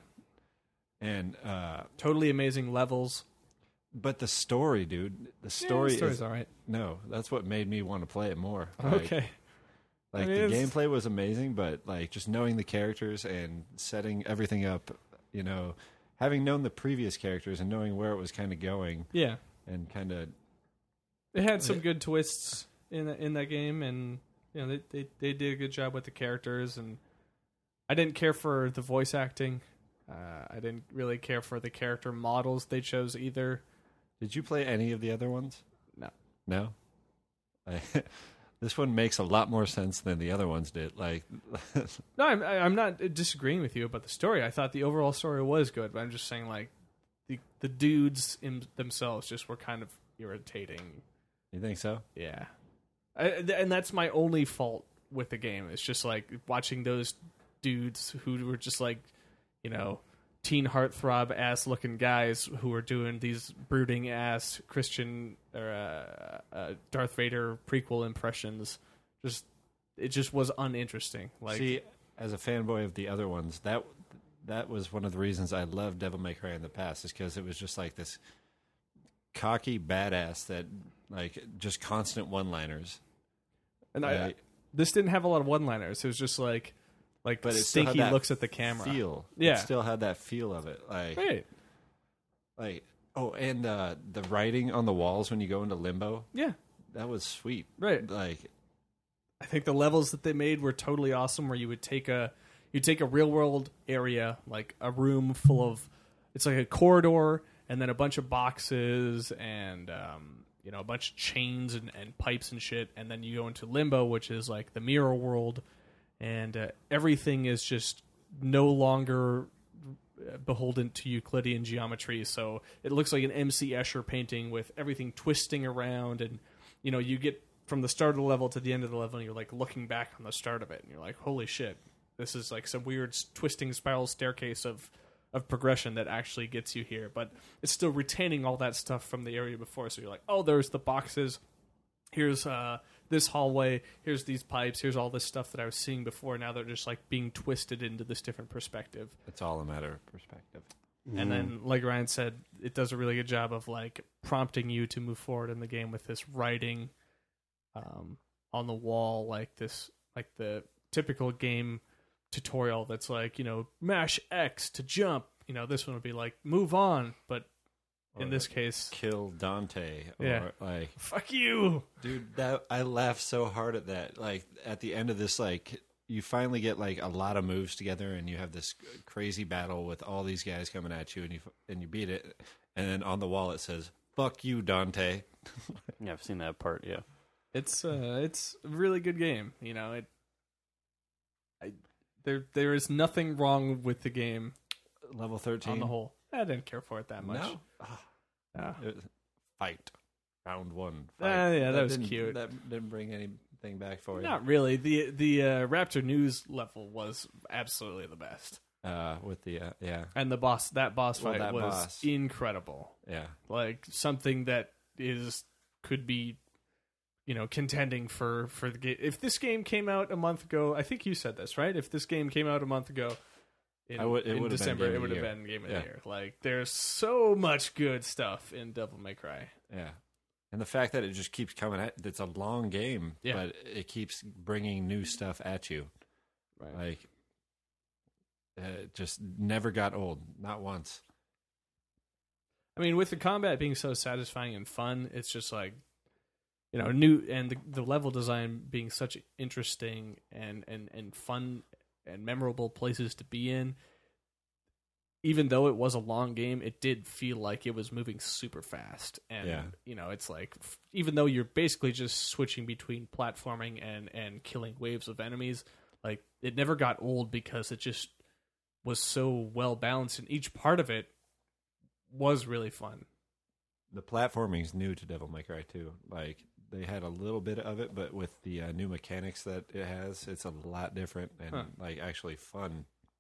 And totally amazing levels. But the story, dude, the story's all right. No, that's what made me want to play it more. Okay. Like, the gameplay was amazing, but like just knowing the characters and setting everything up, having known the previous characters and knowing where it was kind of going. Yeah. And kind of... It had some good twists in that game, and they did a good job with the characters, and I didn't care for the voice acting. I didn't really care for the character models they chose either. Did you play any of the other ones? No. This one makes a lot more sense than the other ones did. Like, no, I'm not disagreeing with you about the story. I thought the overall story was good, but I'm just saying, like, the dudes in themselves just were kind of irritating. You think so? Yeah. And that's my only fault with the game. It's just like watching those dudes who were just like, you know, teen heartthrob ass looking guys who were doing these brooding ass Christian or Darth Vader prequel impressions. It just was uninteresting. Like, see, as a fanboy of the other ones, that was one of the reasons I loved Devil May Cry in the past, is because it was just like this cocky badass that like just constant one-liners. And this didn't have a lot of one-liners. It was just like but it still had Stinky that looks at the camera. Feel, Yeah. it still had that feel of it, like Right. like oh, and the writing on the walls when you go into limbo, Yeah. that was sweet. Right. Like, I think the levels that they made were totally awesome. Where you would take a real world area, like a room full of, it's like a corridor, and then a bunch of boxes and you know, a bunch of chains and pipes and shit, and then you go into limbo, which is like the mirror world, and everything is just no longer beholden to Euclidean geometry. So it looks like an MC Escher painting with everything twisting around, and you know, you get from the start of the level to the end of the level, and you're like looking back on the start of it, and you're like, holy shit, this is like some weird twisting spiral staircase of progression that actually gets you here. But it's still retaining all that stuff from the area before. So you're like, oh, there's the boxes. Here's this hallway. Here's these pipes. Here's all this stuff that I was seeing before. Now they're just like being twisted into this different perspective. it's all a matter of perspective. And then, like Ryan said, it does a really good job of like prompting you to move forward in the game with this writing on the wall, like the typical game tutorial that's like, you know, mash X to jump. You know, this one would be like move on, but in this case, Kill Dante. Or Yeah. like, fuck you. dude, that I laughed so hard at that. Like at the end of this, like you finally get like a lot of moves together, and you have this crazy battle with all these guys coming at you, and you beat it. And then on the wall it says, "Fuck you, Dante." Yeah, I've seen that part. Yeah, It's a really good game. You know, there is nothing wrong with the game Level 13 on the whole. I didn't care for it that much. No. No. It was- fight. Round 1. Yeah, that was didn't- cute. That didn't bring anything back for you. Not really. The Raptor News level was absolutely the best, With the and the boss fight that was boss. incredible. yeah. Like something that could be, you know, contending for the game. If this game came out a month ago, I think you said this, right? If this game came out a month ago, in It would have been December, Game it of would the have Year. been Game of Yeah. the Year. Like there's so much good stuff in Devil May Cry. Yeah. And the fact that it just keeps coming at, it's a long game, Yeah. but it keeps bringing new stuff at you. Right. Like, it just never got old, not once. I mean, with the combat being so satisfying and fun, it's just like, you know, new, and the level design being such interesting and fun and memorable places to be in. Even though it was a long game, it did feel like it was moving super fast. And, Yeah. you know, it's like, even though you're basically just switching between platforming and killing waves of enemies, like, it never got old because it just was so well balanced, and each part of it was really fun. The platforming's new to Devil May Cry 2. Like, they had a little bit of it, but with the new mechanics that it has, it's a lot different and like actually fun.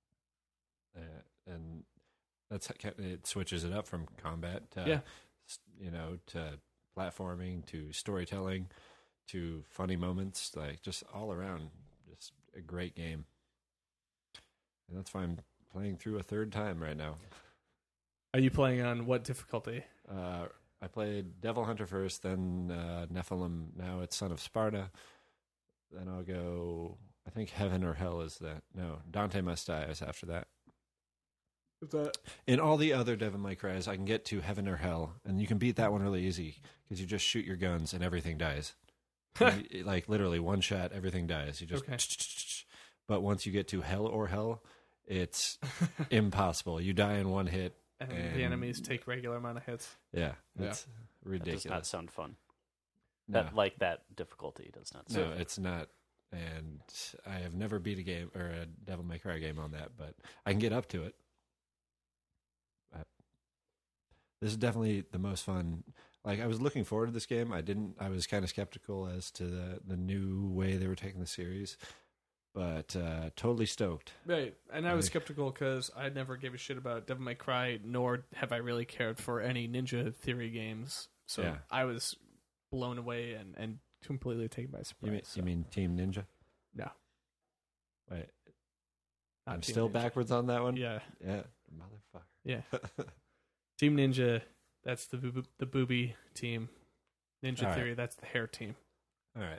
And that's it switches it up from combat to, you know, to platforming, to storytelling, to funny moments, like just all around, just a great game. And that's why I'm playing through a third time right now. Are you playing on what difficulty? I played Devil Hunter first, then Nephilim. Now it's Son of Sparta. Then I'll go, I think Heaven or Hell is that. No, Dante Must Die is after that. Is that In all the other Devil May Cries, I can get to Heaven or Hell, and you can beat that one really easy because you just shoot your guns and everything dies. Like literally one shot, everything dies. You just. Okay. But once you get to Hell or Hell, it's impossible. You die in one hit. and the And- enemies take regular amount of hits? Yeah, Yeah. it's that ridiculous. does not sound fun. No. That difficulty does not sound No, fun. it's not. And I have never beat a game or a Devil May Cry game on that, but I can get up to it. But this is definitely the most fun. like I was looking forward to this game. I was kind of skeptical as to the new way they were taking the series, but totally stoked. Right, and I was skeptical because I never gave a shit about Devil May Cry, nor have I really cared for any Ninja Theory games. So Yeah. I was blown away and completely taken by surprise. You mean Team Ninja? No. Wait, Not I'm Team still Ninja. backwards on that one? Yeah, Motherfucker. yeah. Team Ninja, that's the booby team. Ninja All right. Theory, that's the hair team. All right.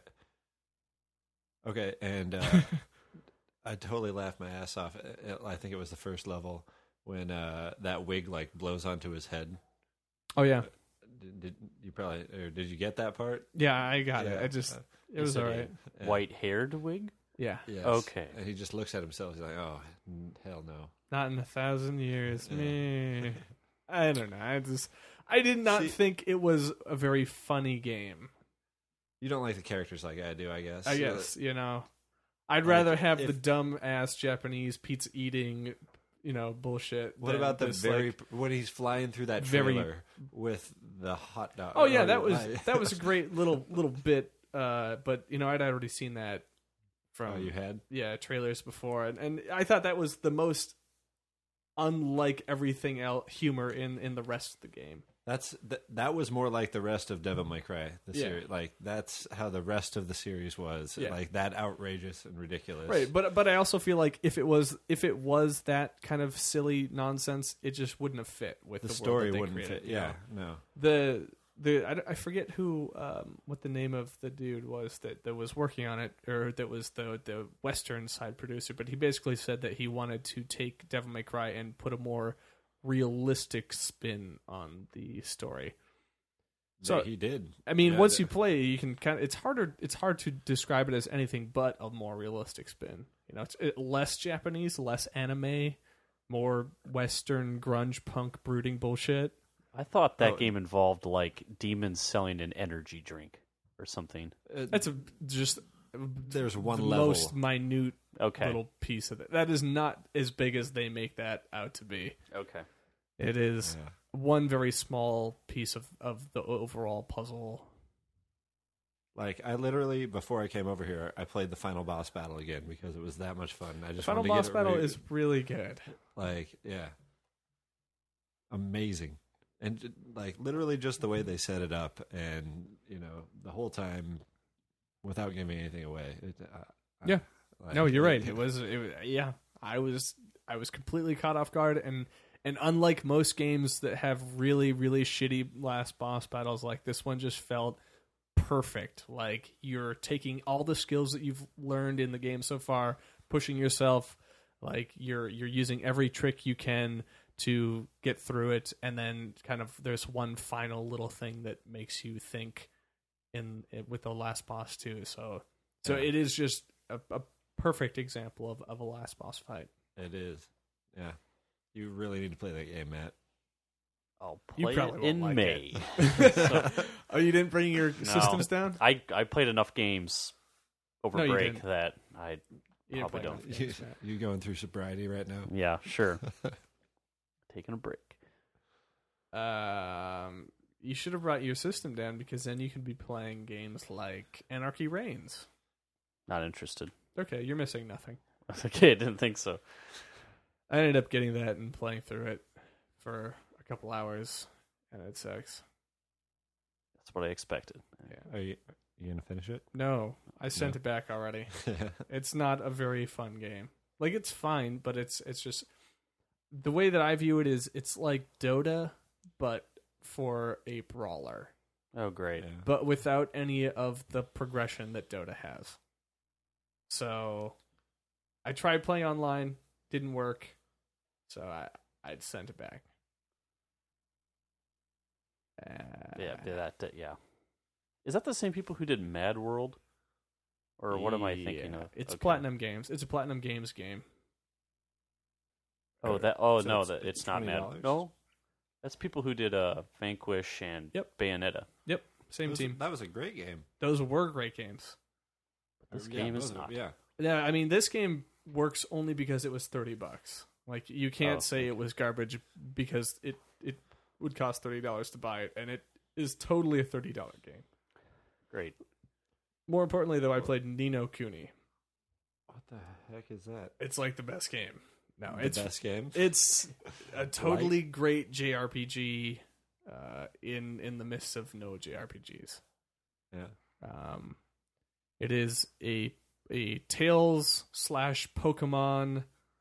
Okay, and I totally laughed my ass off. I think it was the first level when that wig like blows onto his head. Oh yeah, Did you probably or did you get that part? yeah. I got it. Yeah. I just it He was said all he- right. yeah. White-haired wig? Yeah, Yes. Okay. And he just looks at himself. He's like, "Oh, hell no." not in 1,000 years. Yeah. Me. I don't know. I did not See- think it was a very funny game. You don't like the characters like I do, I guess. I guess, you know. I'd Like, rather have if- the dumb ass Japanese pizza eating, bullshit. What than about the this, very like- when he's flying through that very- trailer with the hot dog? Oh yeah, that or- was that was a great little bit. But I'd already seen that from Oh, you had? trailers before, and I thought that was the most unlike everything else humor in the rest of the game. That was more like the rest of Devil May Cry, the Yeah. series. Like that's how the rest of the series was. Yeah. Like that outrageous and ridiculous. Right, but I also feel like if it was that kind of silly nonsense, it just wouldn't have fit with the the story world that they wouldn't created, fit. you Yeah, know? no. I forget who what the name of the dude was that was working on it, or that was the Western side producer, but he basically said that he wanted to take Devil May Cry and put a more realistic spin on the story. So he did. I mean, Yeah, once you play, you can kind of it's hard to describe it as anything but a more realistic spin. It's less Japanese, less anime, more Western grunge punk brooding bullshit. I thought that Oh. game involved like demons selling an energy drink or something. That's just there's one the level. most minute Okay. little piece of it. That is not as big as they make that out to be. Okay. It is Yeah. one very small piece of the overall puzzle. Like I literally before I came over here, I played the final boss battle again because it was that much fun. I just Final wanted to boss get it battle is really good. like amazing, and like literally just the way they set it up, and the whole time without giving anything away. Yeah. Like, No, you're right. It was yeah. I was completely caught off guard, and unlike most games that have really really shitty last boss battles, like this one just felt perfect. Like you're taking all the skills that you've learned in the game so far, pushing yourself, like you're using every trick you can to get through it, and then kind of there's one final little thing that makes you think with the last boss too. So Yeah. it is just a perfect example of a last boss fight. It is. Yeah. You really need to play that game, Matt. I'll You play probably it won't in like May. Oh, you didn't bring your No. systems down? I played enough games over No, you break didn't. that I You didn't Probably play don't. enough You, games, Matt. you going through sobriety right now? yeah, sure. Taking a break. You should have brought your system down, because then you can be playing games like Anarchy Reigns. Not interested. Okay, you're missing nothing. Okay, I didn't think so. I ended up getting that and playing through it for a couple hours, and it sucks. That's what I expected. Yeah. Are you gonna finish it? No, I sent No. it back already. It's not a very fun game. Like, it's fine, but it's just the way that I view it is it's like Dota, but for a brawler, Oh, great. Yeah. but without any of the progression that Dota has. So I tried playing online, didn't work, so I'd sent it back. Yeah. Is that the same people who did Mad World? Or what am I thinking Yeah. of? It's Okay. Platinum Games. It's a Platinum Games game. Oh, So no, it's it's not $20? Mad. No, that's people who did Vanquish and Yep. Bayonetta. Yep, same team. That was a great game. Those were great games. This Yeah, game is those are- not. Yeah. Yeah, I mean, this game works only because it was $30. Like, you can't Oh, say it was garbage because it would cost $30 to buy it, and is totally a $30 game. Great. More importantly, though, I played Ni no Kuni. What the heck is that? It's like the best game. No, The it's best game. It's a totally great JRPG in the midst of no JRPGs. Yeah. It is a Tales / Pokemon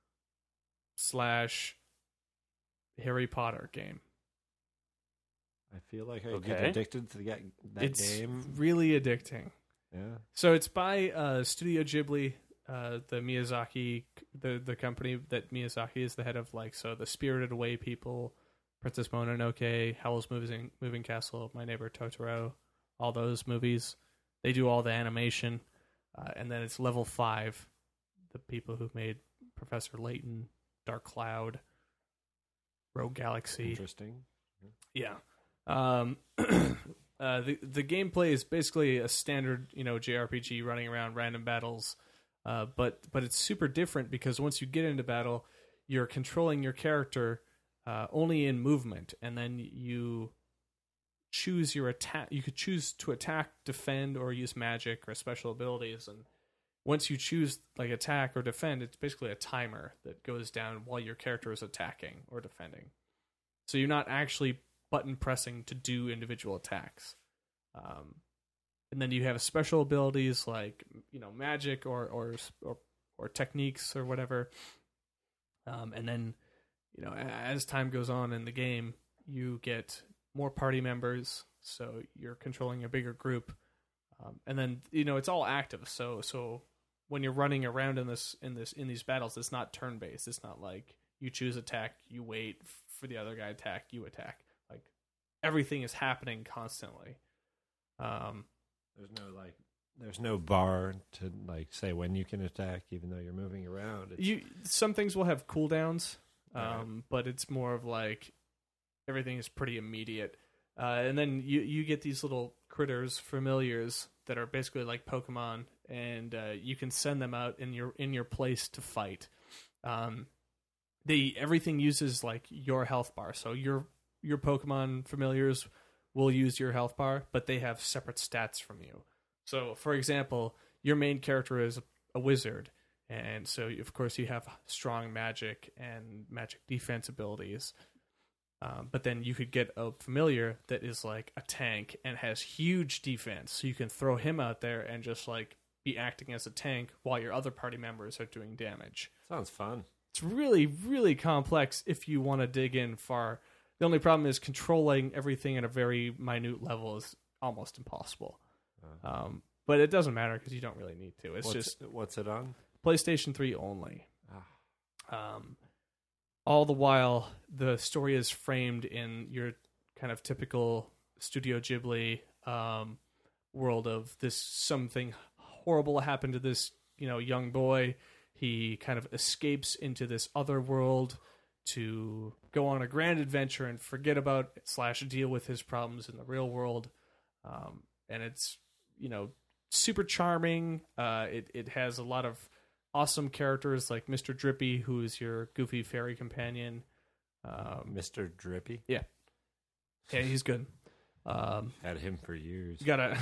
/ Harry Potter game. I feel like I Okay. get addicted to that It's game. really addicting. Yeah. So it's by Studio Ghibli, the Miyazaki, the company that Miyazaki is the head of. Like, so the Spirited Away people, Princess Mononoke, Howl's Moving Castle, My Neighbor Totoro, all those movies. They do all the animation, and then it's Level 5, the people who made Professor Layton, Dark Cloud, Rogue Galaxy. Interesting. Yeah. The gameplay is basically a standard, JRPG running around random battles, but it's super different because once you get into battle, you're controlling your character only in movement, and then you choose your attack. You could choose to attack, defend, or use magic or special abilities, and once you choose like attack or defend, it's basically a timer that goes down while your character is attacking or defending. So you're not actually button pressing to do individual attacks. And then you have special abilities like magic or techniques or whatever. And then as time goes on in the game, you get more party members, so you're controlling a bigger group. And then it's all active. So when you're running around in these battles, it's not turn based. It's not like you choose attack, you wait for the other guy to attack, you attack. Like everything is happening constantly. There's no bar to like say when you can attack, even though you're moving around. Some things will have cooldowns, Right. but it's more of like everything is pretty immediate. And then you get these little critters, familiars, that are basically like Pokemon, and you can send them out in your place to fight. Everything uses like your health bar, so your Pokemon familiars will use your health bar, but they have separate stats from you. So, for example, your main character is a wizard, and so of course you have strong magic and magic defense abilities. But then you could get a familiar that is like a tank and has huge defense, so you can throw him out there and just like be acting as a tank while your other party members are doing damage. Sounds fun. It's really, really complex if you want to dig in far. The only problem is controlling everything at a very minute level is almost impossible. But it doesn't matter because you don't really need to. What's it on? PlayStation 3 only. All the while, the story is framed in your kind of typical Studio Ghibli world of this something horrible happened to this young boy. He kind of escapes into this other world to go on a grand adventure and forget about / deal with his problems in the real world. And it's super charming. It has a lot of awesome characters like Mr. Drippy, who is your goofy fairy companion. Mr. Drippy? Yeah, he's good. Had him for years. You got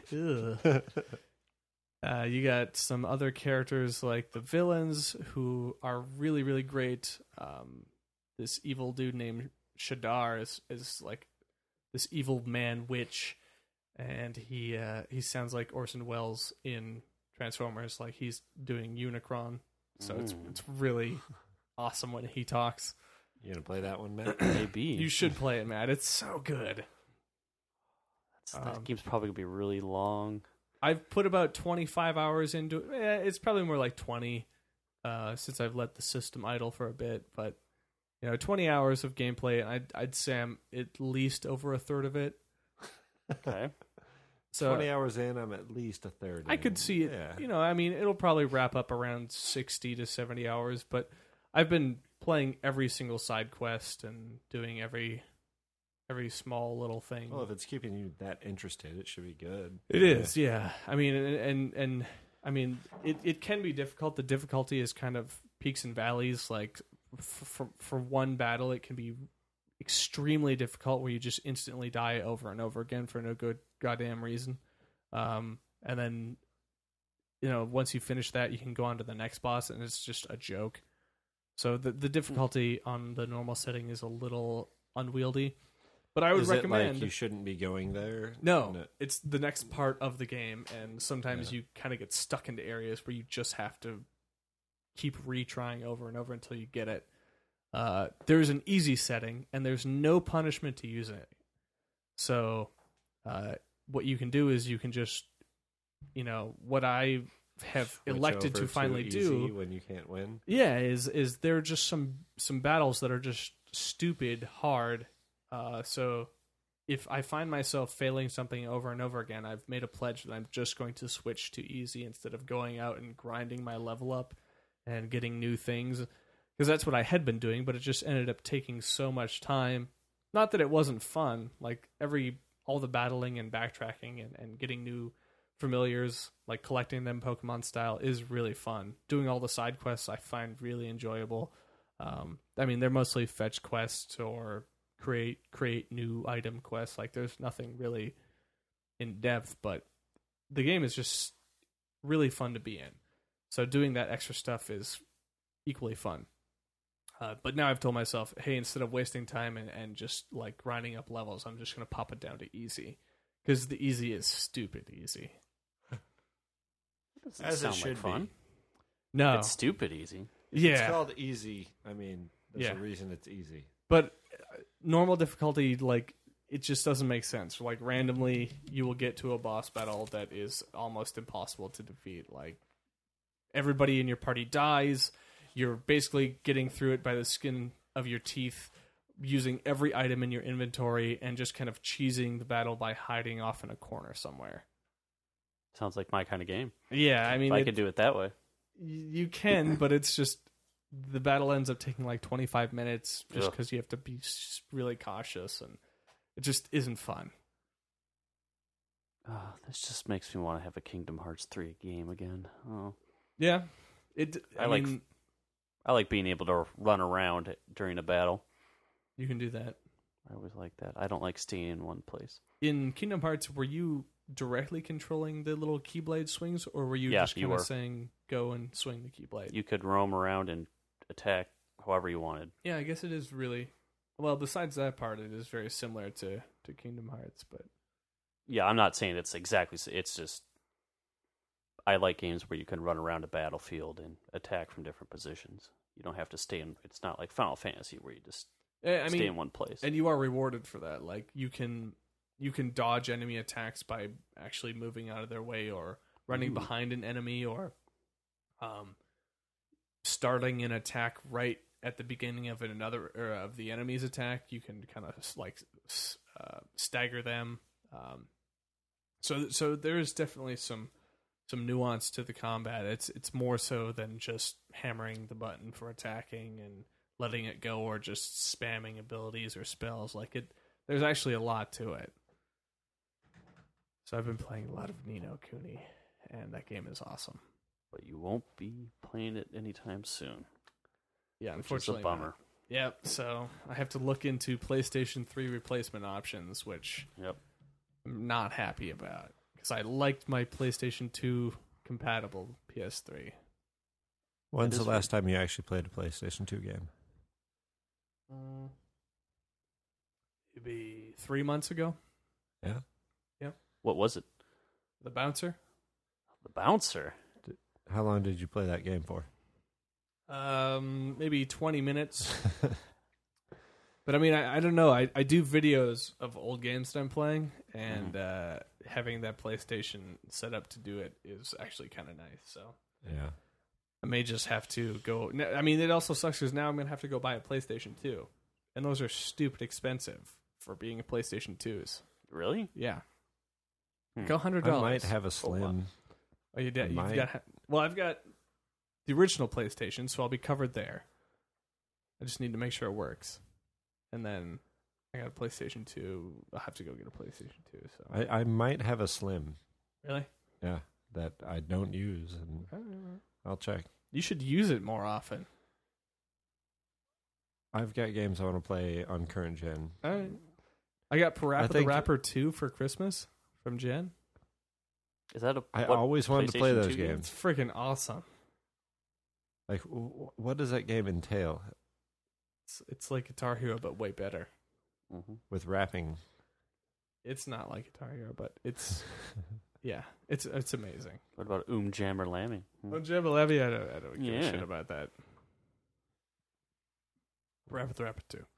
you got some other characters like the villains who are really, really great. This evil dude named Shadar is like this evil man witch, and he sounds like Orson Welles in Transformers, like he's doing Unicron. So it's really awesome when he talks. You gonna play that one, Matt? Maybe. You should play it, Matt. It's so good. That game's probably going to be really long. I've put about 25 hours into it. It's probably more like 20 since I've let the system idle for a bit. But 20 hours of gameplay. I'd say I'm at least over a third of it. Okay. So 20 hours in, I'm at least a third. I could see it. Yeah. It'll probably wrap up around 60 to 70 hours. But I've been playing every single side quest and doing every small little thing. Well, if it's keeping you that interested, it should be good. It is, yeah. I mean, and it can be difficult. The difficulty is kind of peaks and valleys. Like for one battle, it can be extremely difficult where you just instantly die over and over again for no good goddamn reason. And then, once you finish that, you can go on to the next boss, and it's just a joke. So the difficulty on the normal setting is a little unwieldy. But I would recommend... It like you shouldn't be going there? No, it's the next part of the game, and sometimes you kind of get stuck into areas where you just have to keep retrying over and over until you get it. There's an easy setting, and there's no punishment to using it. So what you can do is you can just, what I have Switch elected over to finally easy do when you can't win. Yeah, is there are just some battles that are just stupid hard. So if I find myself failing something over and over again, I've made a pledge that I'm just going to switch to easy instead of going out and grinding my level up and getting new things. Because that's what I had been doing, but it just ended up taking so much time. Not that it wasn't fun. Like all the battling and backtracking and getting new familiars, like collecting them Pokemon style, is really fun. Doing all the side quests I find really enjoyable. They're mostly fetch quests or create new item quests. Like there's nothing really in depth, but the game is just really fun to be in. So doing that extra stuff is equally fun. But now I've told myself, hey, instead of wasting time and just like grinding up levels, I'm just going to pop it down to easy. Because the easy is stupid easy. Doesn't As it sound should like fun. be. No. It's stupid easy. Yeah. It's called easy. There's a reason it's easy. But normal difficulty, like, it just doesn't make sense. Like, randomly, you will get to a boss battle that is almost impossible to defeat. Like, everybody in your party dies. You're basically getting through it by the skin of your teeth, using every item in your inventory, and just kind of cheesing the battle by hiding off in a corner somewhere. Sounds like my kind of game. Yeah, If I could do it that way. You can, but it's just... The battle ends up taking like 25 minutes just because you have to be really cautious, and it just isn't fun. Oh, this just makes me want to have a Kingdom Hearts 3 game again. Oh, yeah. I like being able to run around during a battle. You can do that. I always like that. I don't like staying in one place. In Kingdom Hearts, were you directly controlling the little Keyblade swings, or were you just kind of saying go and swing the Keyblade? You could roam around and attack however you wanted. Yeah, I guess it is really... Well, besides that part, it is very similar to Kingdom Hearts, but... Yeah, I'm not saying it's exactly... It's just... I like games where you can run around a battlefield and attack from different positions. You don't have to stay in... It's not like Final Fantasy where you just stay in one place. And you are rewarded for that. Like, you can dodge enemy attacks by actually moving out of their way, or running behind an enemy, or... starting an attack right at the beginning of of the enemy's attack. You can kind of like stagger them. So there is definitely some nuance to the combat. It's more so than just hammering the button for attacking and letting it go, or just spamming abilities or spells. Like there's actually a lot to it. So I've been playing a lot of Ni no Kuni, and that game is awesome. But you won't be playing it anytime soon. Yeah, unfortunately. Which is a bummer. Yep, so I have to look into PlayStation 3 replacement options, which I'm not happy about. Because I liked my PlayStation 2 compatible PS3. When's the last time you actually played a PlayStation 2 game? Maybe 3 months ago. Yeah? Yeah. What was it? The Bouncer. The Bouncer? How long did you play that game for? Maybe 20 minutes. But I mean, I don't know. I do videos of old games that I'm playing, and having that PlayStation set up to do it is actually kind of nice. So yeah, I may just have to go. I mean, it also sucks because now I'm gonna have to go buy a PlayStation 2, and those are stupid expensive for being a PlayStation 2s. Really? Yeah. Go $100. I might have a Slim. Oh, you did. I've got the original PlayStation, so I'll be covered there. I just need to make sure it works, and then I got a PlayStation 2. I'll have to go get a PlayStation 2. So I might have a Slim. Really? Yeah, that I don't use, and I'll check. You should use it more often. I've got games I want to play on current gen. All right. I got Parappa the think- Rapper 2 for Christmas from Jen. Is that a? I what, always wanted to play PlayStation those 2 game? games. It's freaking awesome. Like, what does that game entail It's like Guitar Hero, but way better. Mhm. with rapping? It's not like Guitar Hero, but it's yeah, it's amazing. What about Jammer Lammy? Oh, Jabba Levy, I don't give a Yeah. shit about that. Parappa the Rapper 2.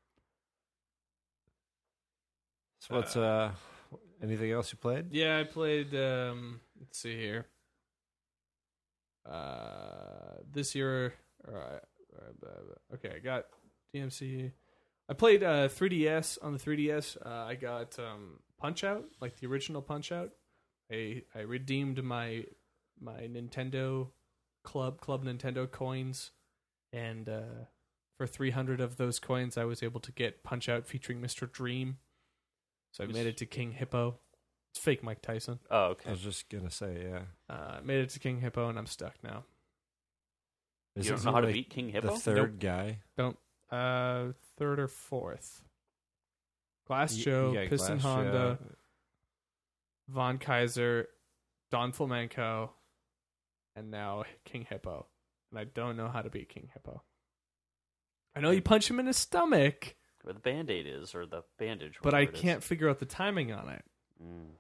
So what's anything else you played? Yeah, I played. Let's see here. This year, okay, I got DMC. I played 3DS on the 3DS. I got Punch Out, like the original Punch Out. I redeemed my Nintendo Club Nintendo coins, and for 300 of those coins, I was able to get Punch Out featuring Mr. Dream. So I made it to King Hippo. It's fake Mike Tyson. Oh, I okay. was just gonna say, yeah. I made it to King Hippo, and I'm stuck now. Is You don't he know how to like beat King Hippo? the third guy? Third or fourth. Glass You Joe, got Piston Glass Honda, Joe. Von Kaiser, Don Flamenco, and now King Hippo. And I don't know how to beat King Hippo. I know you punch him in his stomach, Where the Band-Aid is, or the bandage. but I whatever it is. can't figure out the timing on it. Mm.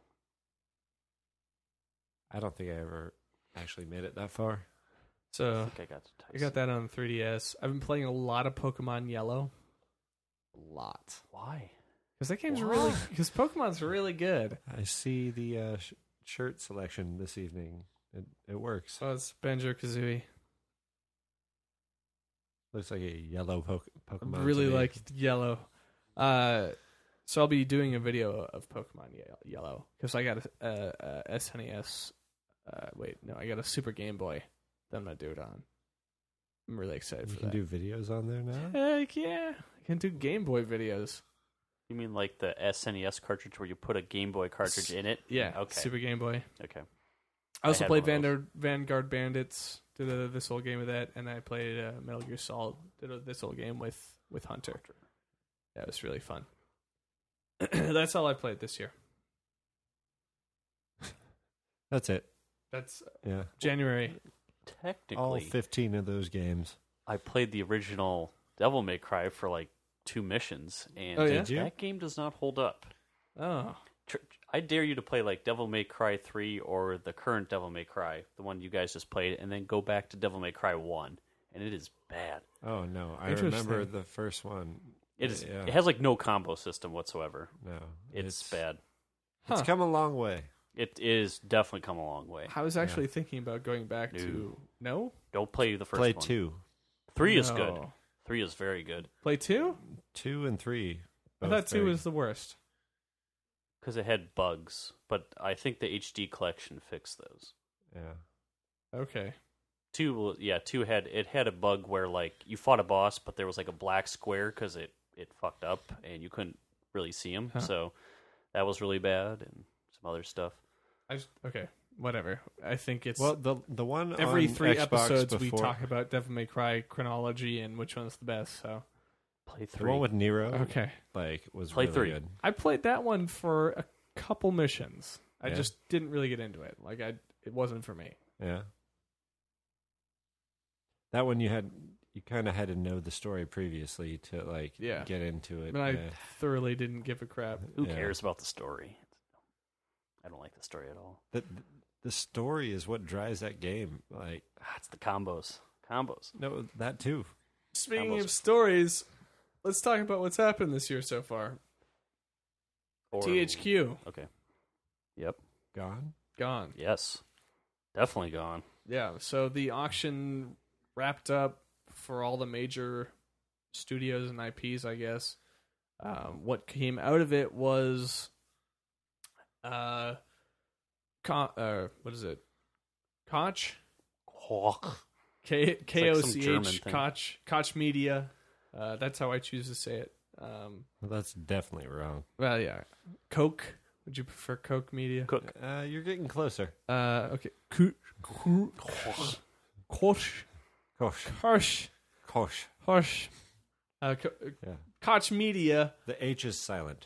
I don't think I ever actually made it that far. I So think I got to Tyson. I got that on 3DS. I've been playing a lot of Pokemon Yellow. A lot. Why? Because that game's Why? really... Because Pokemon's really good. I see the shirt selection this evening. It works. So it's Banjo-Kazooie. Looks like a yellow Pokemon. Really to me. like yellow. So I'll be doing a video of Pokemon Yellow because I got a SNES. I got a Super Game Boy that I'm gonna do it on. I'm really excited You for can that. do videos on there now. Heck yeah, I can do Game Boy videos. You mean like the SNES cartridge where you put a Game Boy cartridge in it? Yeah, Okay. Super Game Boy. Okay. I also had played one of Vanguard Bandits. Did this whole game with that, and I played Metal Gear Solid. Did this whole game with Hunter. That was really fun. That's all I played this year. That's it. That's Yeah. January. Technically, All 15 of those games. I played the original Devil May Cry for like 2 missions, and Oh, yeah? Did you? that game does not hold up. Oh, I dare you to play like Devil May Cry 3 or the current Devil May Cry, the one you guys just played, and then go back to Devil May Cry 1, and it is bad. Oh no, I Interesting. remember the first one. It is. Yeah. It has like no combo system whatsoever. No, It's bad. It's Huh. come a long way. It is definitely come a long way. I was actually thinking about going back to no. Don't play the first Play one. 2, 3 is No. good. 3 is very good Play 2? 2 and 3. I both thought 2 very- was the worst. because it had bugs, but I think the HD collection fixed those. Yeah. Okay. 2 had a bug where like you fought a boss, but there was like a black square because it fucked up and you couldn't really see him. Huh. So that was really bad, and some other stuff. Okay, whatever. I think it's Well, the one every on 3 Xbox episodes we before, talk about Devil May Cry chronology and which one's the best. So Play the 3. one with Nero, okay, like was Play really 3. good. I played that one for a couple missions. I Yeah. just didn't really get into it. Like it wasn't for me. Yeah. That one you kind of had to know the story previously to like Yeah. get into I it. mean, I yeah. thoroughly didn't give a crap. Who Yeah. cares about the story? I don't like the story at all. The story is what drives that game. Like It's the combos. Combos. no, that too. Speaking Combos. of stories, let's talk about what's happened this year so far. Or- THQ Okay. Yep. Gone. gone. Yes. Definitely gone. Yeah, so the auction wrapped up for all the major studios and IPs, I guess. What came out of it was, what is it? Koch? K-O-C-H, German thing. Koch Media. That's how I choose to say it. Well, that's definitely wrong. Well, yeah. Coke. Would you prefer Coke Media? Cook. You're getting closer. Okay. Koch. Kosh. Kosh. Kosh. Hush. Yeah. Koch Media. The H is silent.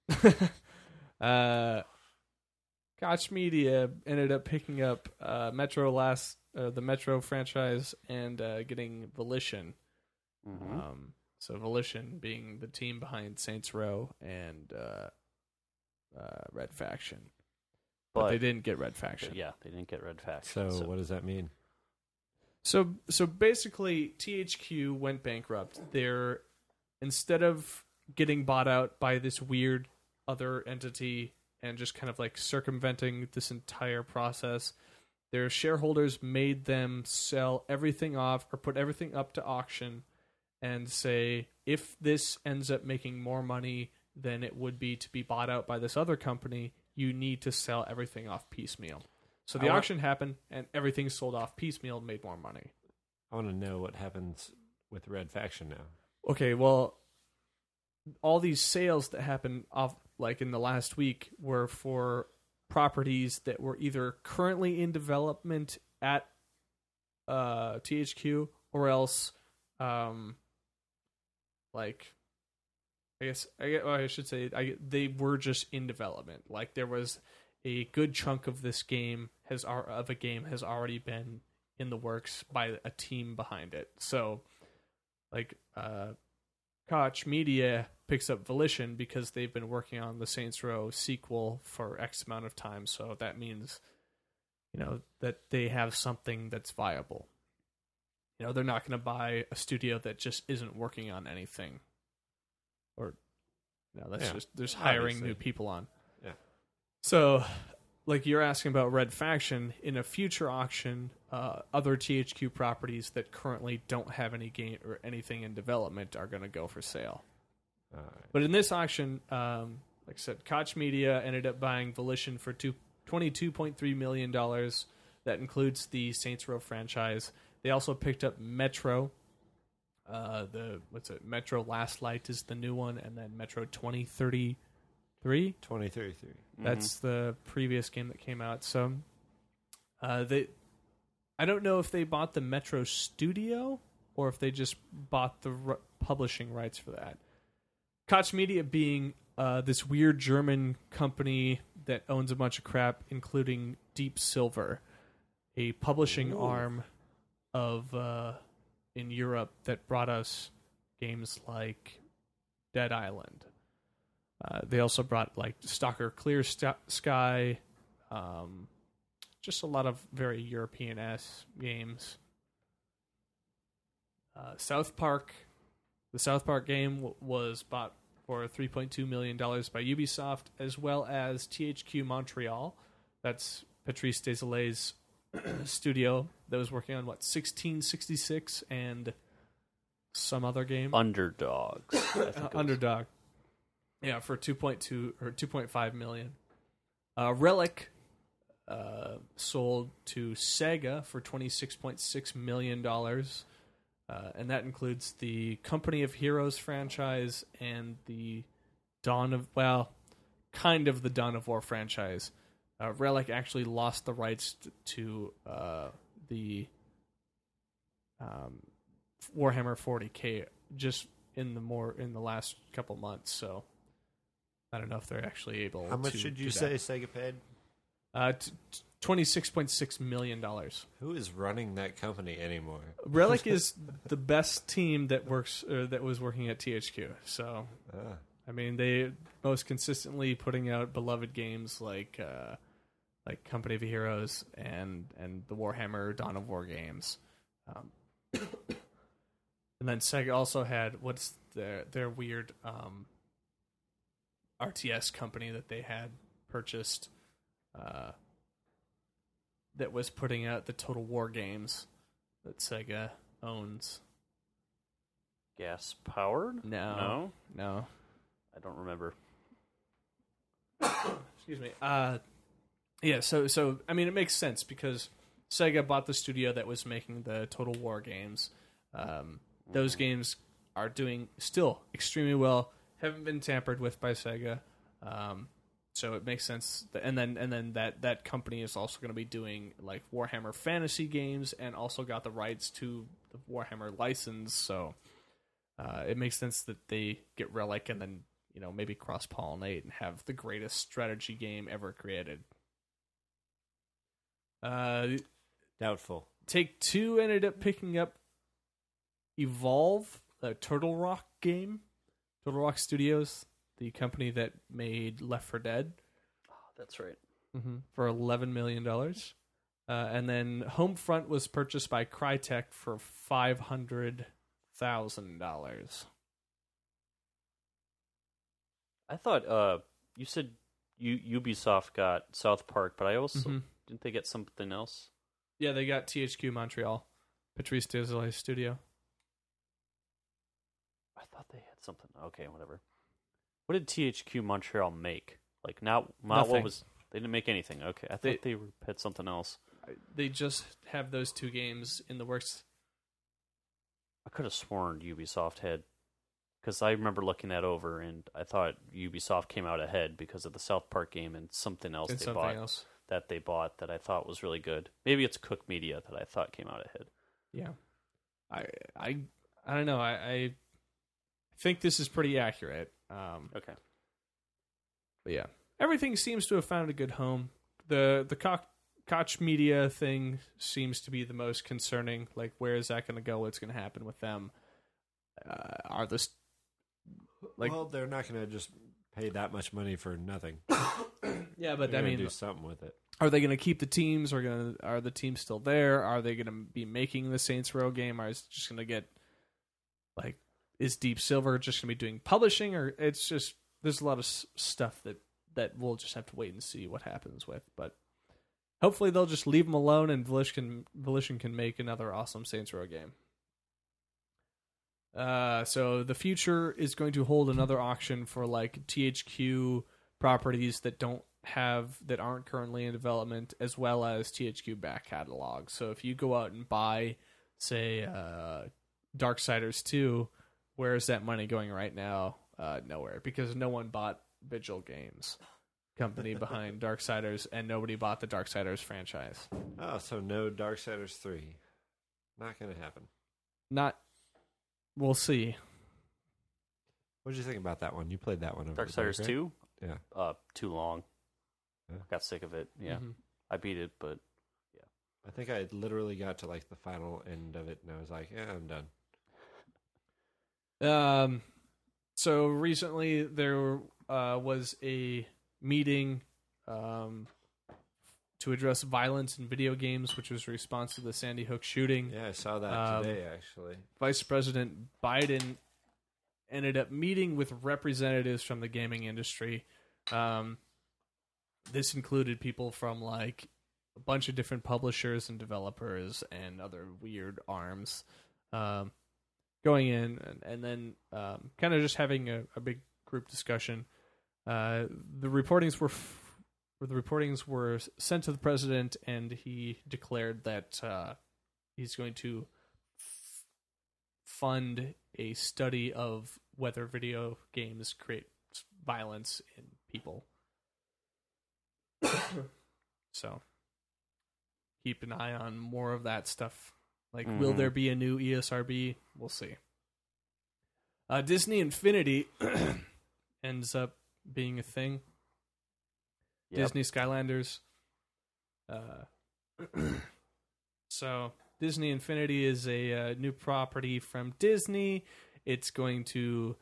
Koch Media ended up picking up the Metro franchise and getting Volition. Mm-hmm. So Volition being the team behind Saints Row and Red Faction. But they didn't get Red Faction. Yeah, they didn't get Red Faction. So what does that mean? So basically, THQ went bankrupt. They're, instead of getting bought out by this weird other entity and just kind of like circumventing this entire process, their shareholders made them sell everything off or put everything up to auction and say, if this ends up making more money than it would be to be bought out by this other company, you need to sell everything off piecemeal. So the auction happened, and everything sold off piecemeal and made more money. I want to know what happens with Red Faction now. Okay, well, all these sales that happened off like in the last week were for properties that were either currently in development at THQ or else like I should say they were just in development. Like there was a good chunk of this game has already been in the works by a team behind it. So like Koch Media picks up Volition because they've been working on the Saints Row sequel for X amount of time. So that means, that they have something that's viable. They're not going to buy a studio that just isn't working on anything. Or, just hiring new people on. Yeah. So, like you're asking about Red Faction, in a future auction, other THQ properties that currently don't have any game or anything in development are going to go for sale. Right. But in this auction, like I said, Koch Media ended up buying Volition for $22.3 million. That includes the Saints Row franchise. They also picked up Metro. Metro Last Light is the new one, and then Metro 2033. 2033. That's the previous game that came out. So, I don't know if they bought the Metro studio or if they just bought the publishing rights for that. Koch Media being this weird German company that owns a bunch of crap, including Deep Silver, a publishing arm of in Europe that brought us games like Dead Island. They also brought like Stalker Clear Sky, just a lot of very European-esque games. South Park, the South Park game was bought for $3.2 million by Ubisoft, as well as THQ Montreal. That's Patrice Désilet's studio that was working on 1666 and some other game. Underdogs. Underdog. Yeah, for 2.2 or 2.5 million. Relic sold to Sega for $26.6 million. And that includes the Company of Heroes franchise and the Dawn of War franchise. Relic actually lost the rights to the Warhammer 40K just in the last couple months. So I don't know if they're actually able. How much did you say Sega paid? $26.6 million. Who is running that company anymore? Relic is the best team that was working at THQ. So, I mean, they most consistently putting out beloved games like Company of Heroes and the Warhammer Dawn of War games. And then Sega also had what's their weird RTS company that they had purchased. That was putting out the Total War games that Sega owns. Gas powered? No. I don't remember. Excuse me. Yeah. So I mean, it makes sense because Sega bought the studio that was making the Total War games. Those games are doing still extremely well. Haven't been tampered with by Sega. So it makes sense, and then that company is also going to be doing like Warhammer Fantasy games, and also got the rights to the Warhammer license. So it makes sense that they get Relic and then maybe cross-pollinate and have the greatest strategy game ever created. Doubtful. Take-Two ended up picking up Evolve, a Turtle Rock game. Turtle Rock Studios, the company that made Left 4 Dead. Oh, that's right. For $11 million. And then Homefront was purchased by Crytek for $500,000. I thought you said Ubisoft got South Park, but I also didn't they get something else? Yeah, they got THQ Montreal, Patrice Désilets studio. I thought they had something. Okay, whatever. What did THQ Montreal make? Like not Nothing. What was they didn't make anything. Okay, I thought they had something else. They just have those two games in the works. I could have sworn Ubisoft had, because I remember looking that over, and I thought Ubisoft came out ahead because of the South Park game and something else that they bought that I thought was really good. Maybe it's Cook Media that I thought came out ahead. Yeah, I don't know. I think this is pretty accurate. Okay, but yeah, everything seems to have found a good home. The Koch Media thing seems to be the most concerning. Like, where is that going to go? What's going to happen with them? Well, they're not going to just pay that much money for nothing. Yeah, but they're I mean, do something with it. Are they going to keep the teams? Are the teams still there? Are they going to be making the Saints Row game? Or is it just going to get is Deep Silver just going to be doing publishing? Or it's just there's a lot of stuff that we'll just have to wait and see what happens with. But hopefully they'll just leave them alone, and Volition can make another awesome Saints Row game. So the future is going to hold another auction for THQ properties that aren't currently in development, as well as THQ back catalog. So if you go out and buy, say, Darksiders 2, where is that money going right now? Nowhere, because no one bought Vigil Games, company behind Darksiders, and nobody bought the Darksiders franchise. Oh, so no Darksiders 3. Not going to happen. We'll see. What did you think about that one? You played that one over Darksiders 2? Yeah. Too long. Yeah. Got sick of it. Yeah. I beat it, but yeah. I think I literally got to the final end of it, and I was like, yeah, I'm done. So recently there was a meeting to address violence in video games, which was a response to the Sandy Hook shooting. Yeah, I saw that today, actually. Vice President Biden ended up meeting with representatives from the gaming industry. This included people from a bunch of different publishers and developers and other weird arms going in and then kind of just having a big group discussion. The reportings were sent to the president, and he declared that he's going to fund a study of whether video games create violence in people. So keep an eye on more of that stuff. Will there be a new ESRB? We'll see. Disney Infinity ends up being a thing. Yep. Disney Skylanders. So Disney Infinity is a new property from Disney. It's going to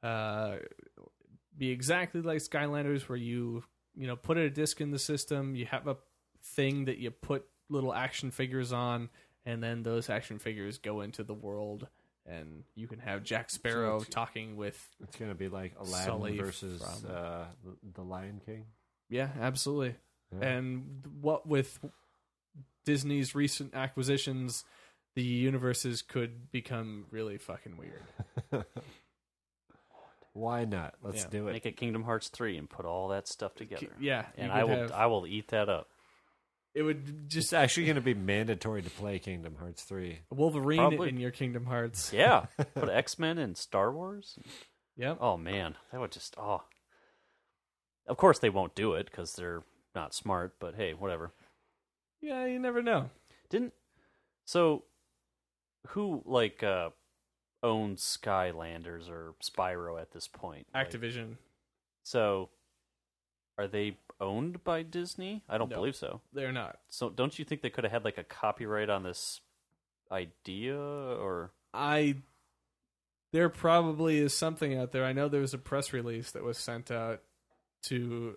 be exactly like Skylanders, where you put a disc in the system, you have a thing that you put little action figures on, and then those action figures go into the world, and you can have Jack Sparrow talking with... It's going to be like Aladdin Sully versus the Lion King? Yeah, absolutely. Yeah. And what with Disney's recent acquisitions, the universes could become really fucking weird. Why not? Let's do it. Make it Kingdom Hearts 3 and put all that stuff together. Yeah. And I will eat that up. It would just... It's actually going to be mandatory to play Kingdom Hearts 3. Wolverine Probably. in your Kingdom Hearts. Yeah. Put X-Men and Star Wars. Yep. Oh, man. That would just... Oh. Of course they won't do it because they're not smart, but hey, whatever. Yeah, you never know. So, who, owns Skylanders or Spyro at this point? Activision. So, are they owned by Disney? I don't No. believe so. They're not. So, don't you think they could have had like a copyright on this idea? Or There probably is something out there. I know there was a press release that was sent out to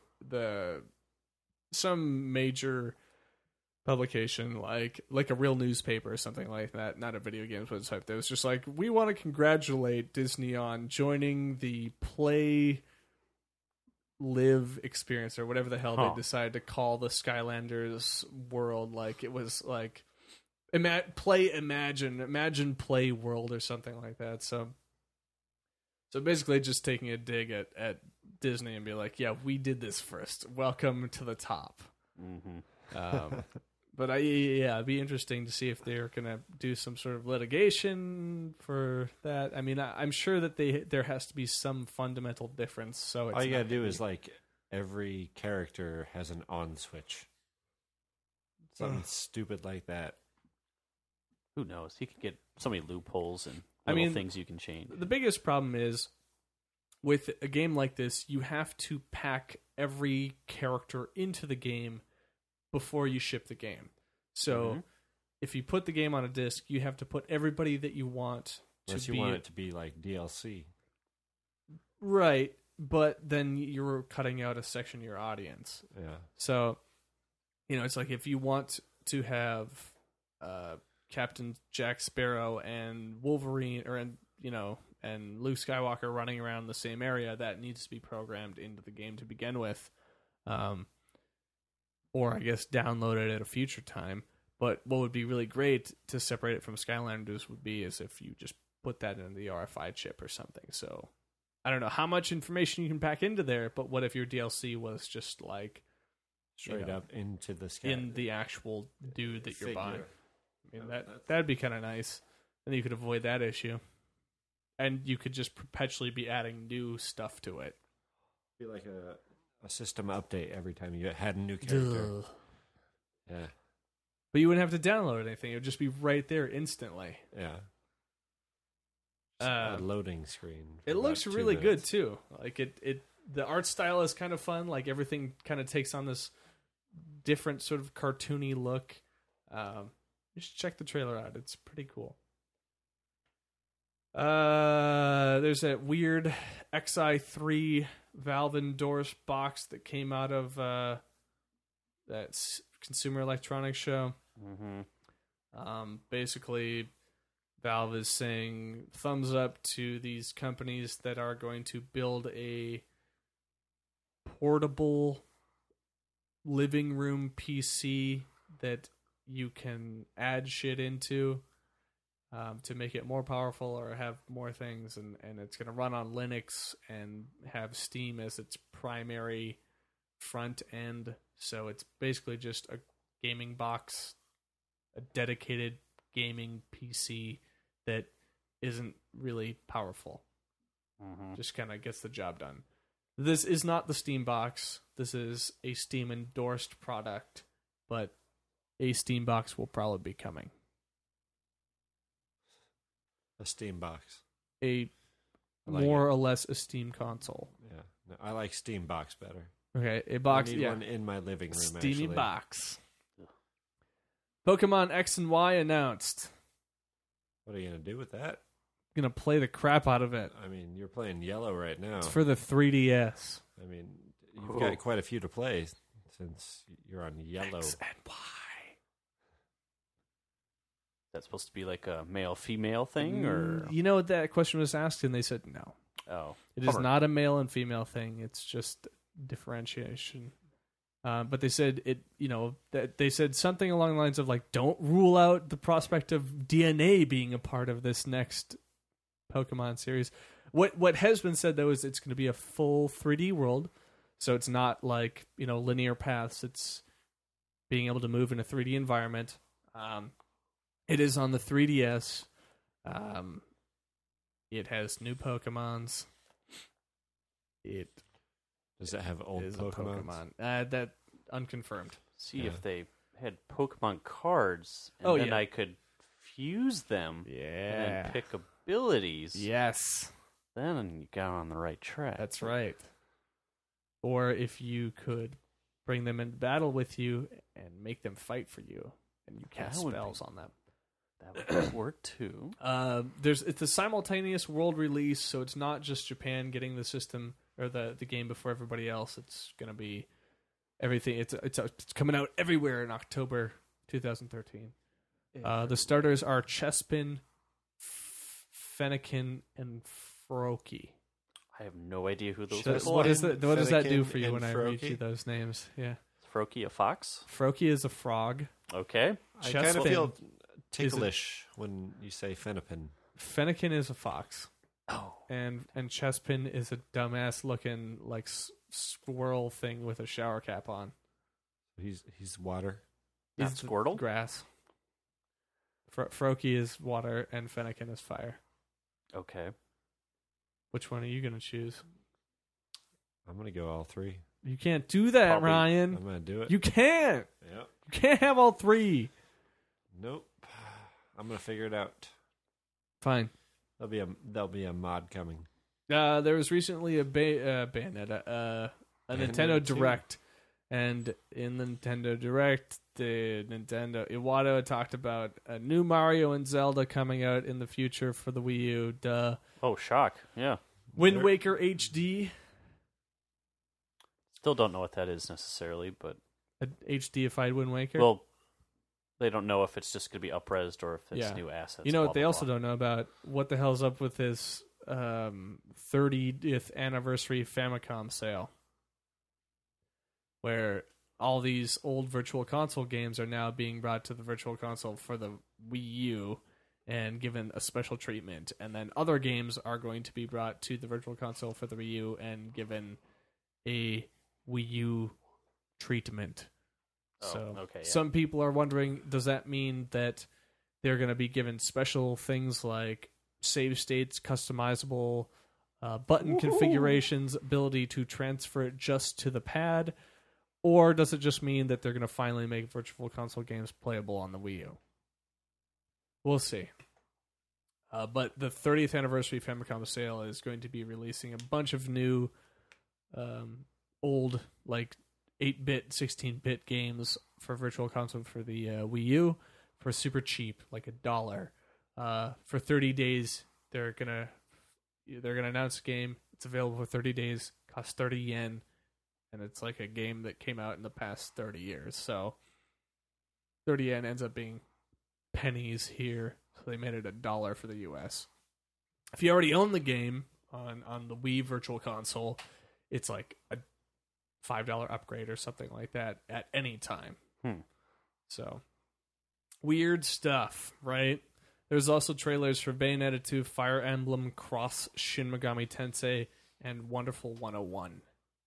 some major publication, like a real newspaper or something like that, not a video games website. That was just like, we want to congratulate Disney on joining the Play Live experience or whatever the hell they decided to call the Skylanders world. Like it was like Imagine Play World or something like that. So basically just taking a dig at Disney and be like, yeah, we did this first. Welcome to the top. mm-hmm. But it'd be interesting to see if they're going to do some sort of litigation for that. I mean, I'm sure that there has to be some fundamental difference. So all you got to do is like every character has an on switch. Something stupid like that. Who knows? He could get so many loopholes and little things you can change. The biggest problem is with a game like this, you have to pack every character into the game before you ship the game. So if you put the game on a disc, you have to put everybody that you want Unless you want it to be like DLC. Right, but then you're cutting out a section of your audience. Yeah. So, it's like if you want to have Captain Jack Sparrow and Wolverine, and Luke Skywalker running around the same area, that needs to be programmed into the game to begin with. Or I guess download it at a future time. But what would be really great to separate it from Skylanders would be is if you just put that into the RFI chip or something. So I don't know how much information you can pack into there, but what if your DLC was just like straight up into the in the actual dude that you're buying? I mean, that's that'd be kind of nice. And you could avoid that issue. And you could just perpetually be adding new stuff to it. Be like a system update every time you had a new character. Yeah. But you wouldn't have to download anything. It would just be right there instantly. Yeah. A loading screen. It looks really good too. Like the art style is kind of fun. Like everything kind of takes on this different sort of cartoony look. You should check the trailer out. It's pretty cool. There's that weird XI3 Valve endorsed box that came out of that Consumer Electronics Show. Basically, Valve is saying thumbs up to these companies that are going to build a portable living room PC that you can add shit into to make it more powerful or have more things, and it's going to run on Linux and have Steam as its primary front end. So it's basically just a gaming box, a dedicated gaming PC that isn't really powerful. Just kind of gets the job done. This is not the Steam box. This is a Steam endorsed product, but a Steam box will probably be coming. A Steam box. More or less a Steam console. Yeah. No, I like Steam box better. Okay, a box. I need one in my living room, Steamy actually. box. Pokemon X and Y announced. What are you going to do with that? Gonna play the crap out of it. I mean, you're playing Yellow right now. It's for the 3DS. I mean, you've got quite a few to play since you're on Yellow. X and Y. That's supposed to be like a male-female thing, or that question was asked, and they said no. Oh, it is not a male and female thing. It's just differentiation. But they said that they said something along the lines of like, don't rule out the prospect of DNA being a part of this next Pokemon series. What has been said though is it's going to be a full 3D world, so it's not like linear paths. It's being able to move in a 3D environment. It is on the 3DS. It has new Pokemons. Does it have old Pokemon? That unconfirmed. See if they had Pokemon cards, and then I could fuse them and Yeah. then pick abilities, Yes. then you got on the right track. That's right. Or if you could bring them into battle with you and make them fight for you, and you cast That would spells on them. That would work too. It's a simultaneous world release, so it's not just Japan getting the system or the game before everybody else. It's gonna be everything. It's coming out everywhere in October 2013. The starters are Chespin, Fennekin, and Froki. I have no idea who those So people what are. is that? What does that do Fennekin for you and when I read Froki? you those names? Yeah, Is Froki a fox? Froki is a frog. Okay. I kind of Chespin feel is ticklish when you say Fennekin. Fennekin is a fox, Oh. and Chespin is a dumbass looking like squirrel thing with a shower cap on. He's water. Not He's the Squirtle? grass. Froki is water, and Fennekin is fire. Okay. Which one are you gonna choose? I'm gonna go all three. You can't do that, Probably. Ryan. I'm gonna do it. You can't. Yep. You can't have all three. Nope. I'm gonna figure it out. Fine. There'll be a mod coming. There was recently a Bayonetta, a Bayonetta Nintendo 2. Direct, and in the Nintendo Direct, Iwata talked about a new Mario and Zelda coming out in the future for the Wii U. Duh. Oh, shock. Yeah. Wind Waker HD, Still don't know what that is necessarily, but a HDified Wind Waker. well, they don't know if it's just going to be upresed or if it's Yeah. new assets. You know blah, what they blah, also blah. don't know about? What the hell's up with this 30th anniversary Famicom sale, where all these old Virtual Console games are now being brought to the Virtual Console for the Wii U and given a special treatment, and then other games are going to be brought to the Virtual Console for the Wii U and given a Wii U treatment. Oh, So okay, yeah. some people are wondering, does that mean that they're going to be given special things like save states, customizable button configurations, ability to transfer it just to the pad, or does it just mean that they're going to finally make Virtual Console games playable on the Wii U? We'll see. But the 30th anniversary Famicom sale is going to be releasing a bunch of new old, like 8-bit, 16-bit games for Virtual Console for the Wii U for super cheap, like $1. For 30 days, they're gonna announce a game. It's available for 30 days, costs 30 yen, and it's like a game that came out in the past 30 years. So 30 yen ends up being pennies here, so they made it $1 for the US. If you already own the game on the Wii Virtual Console, it's like a $5 upgrade or something like that at any time. So weird stuff, right? There's also trailers for Bayonetta 2, Fire Emblem Cross Shin Megami Tensei, and Wonderful 101.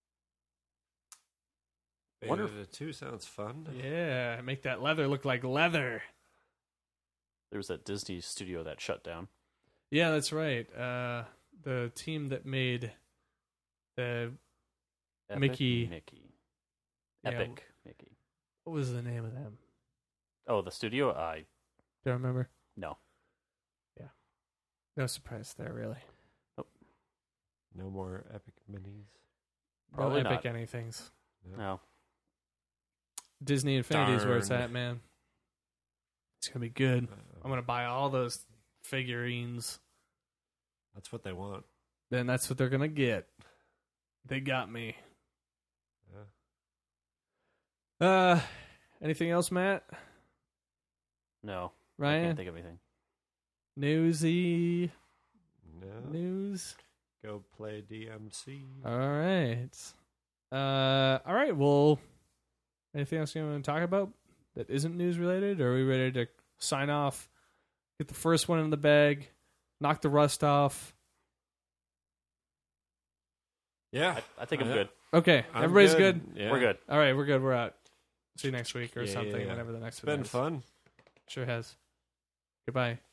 Bayonetta 2 sounds fun. Yeah, make that leather look like leather. There was that Disney studio that shut down. Yeah, that's right. The team that made the Epic Mickey. Yeah, Epic Mickey. what was the name of them? Oh, the studio? Do you remember? No. No surprise there, really. No more epic minis. Probably no epic not. anythings. No. Disney Infinity is where it's Darn. at, man. It's gonna be good. I'm gonna buy all those figurines. That's what they want. Then that's what they're gonna get. They got me. Yeah. Anything else, Matt? No. I Ryan? can't think of anything. Newsy No. news. Go play DMC. All right. All right. Well, anything else you want to talk about that isn't news related? Or are we ready to sign off? Get the first one in the bag. Knock the rust off. Yeah. I think I'm Yeah. good. Okay. I'm Everybody's good. Yeah. We're good. All right. We're good. We're out. See you next week or Yeah, something. yeah. Whenever the next It's one been is. fun. Sure has. Goodbye.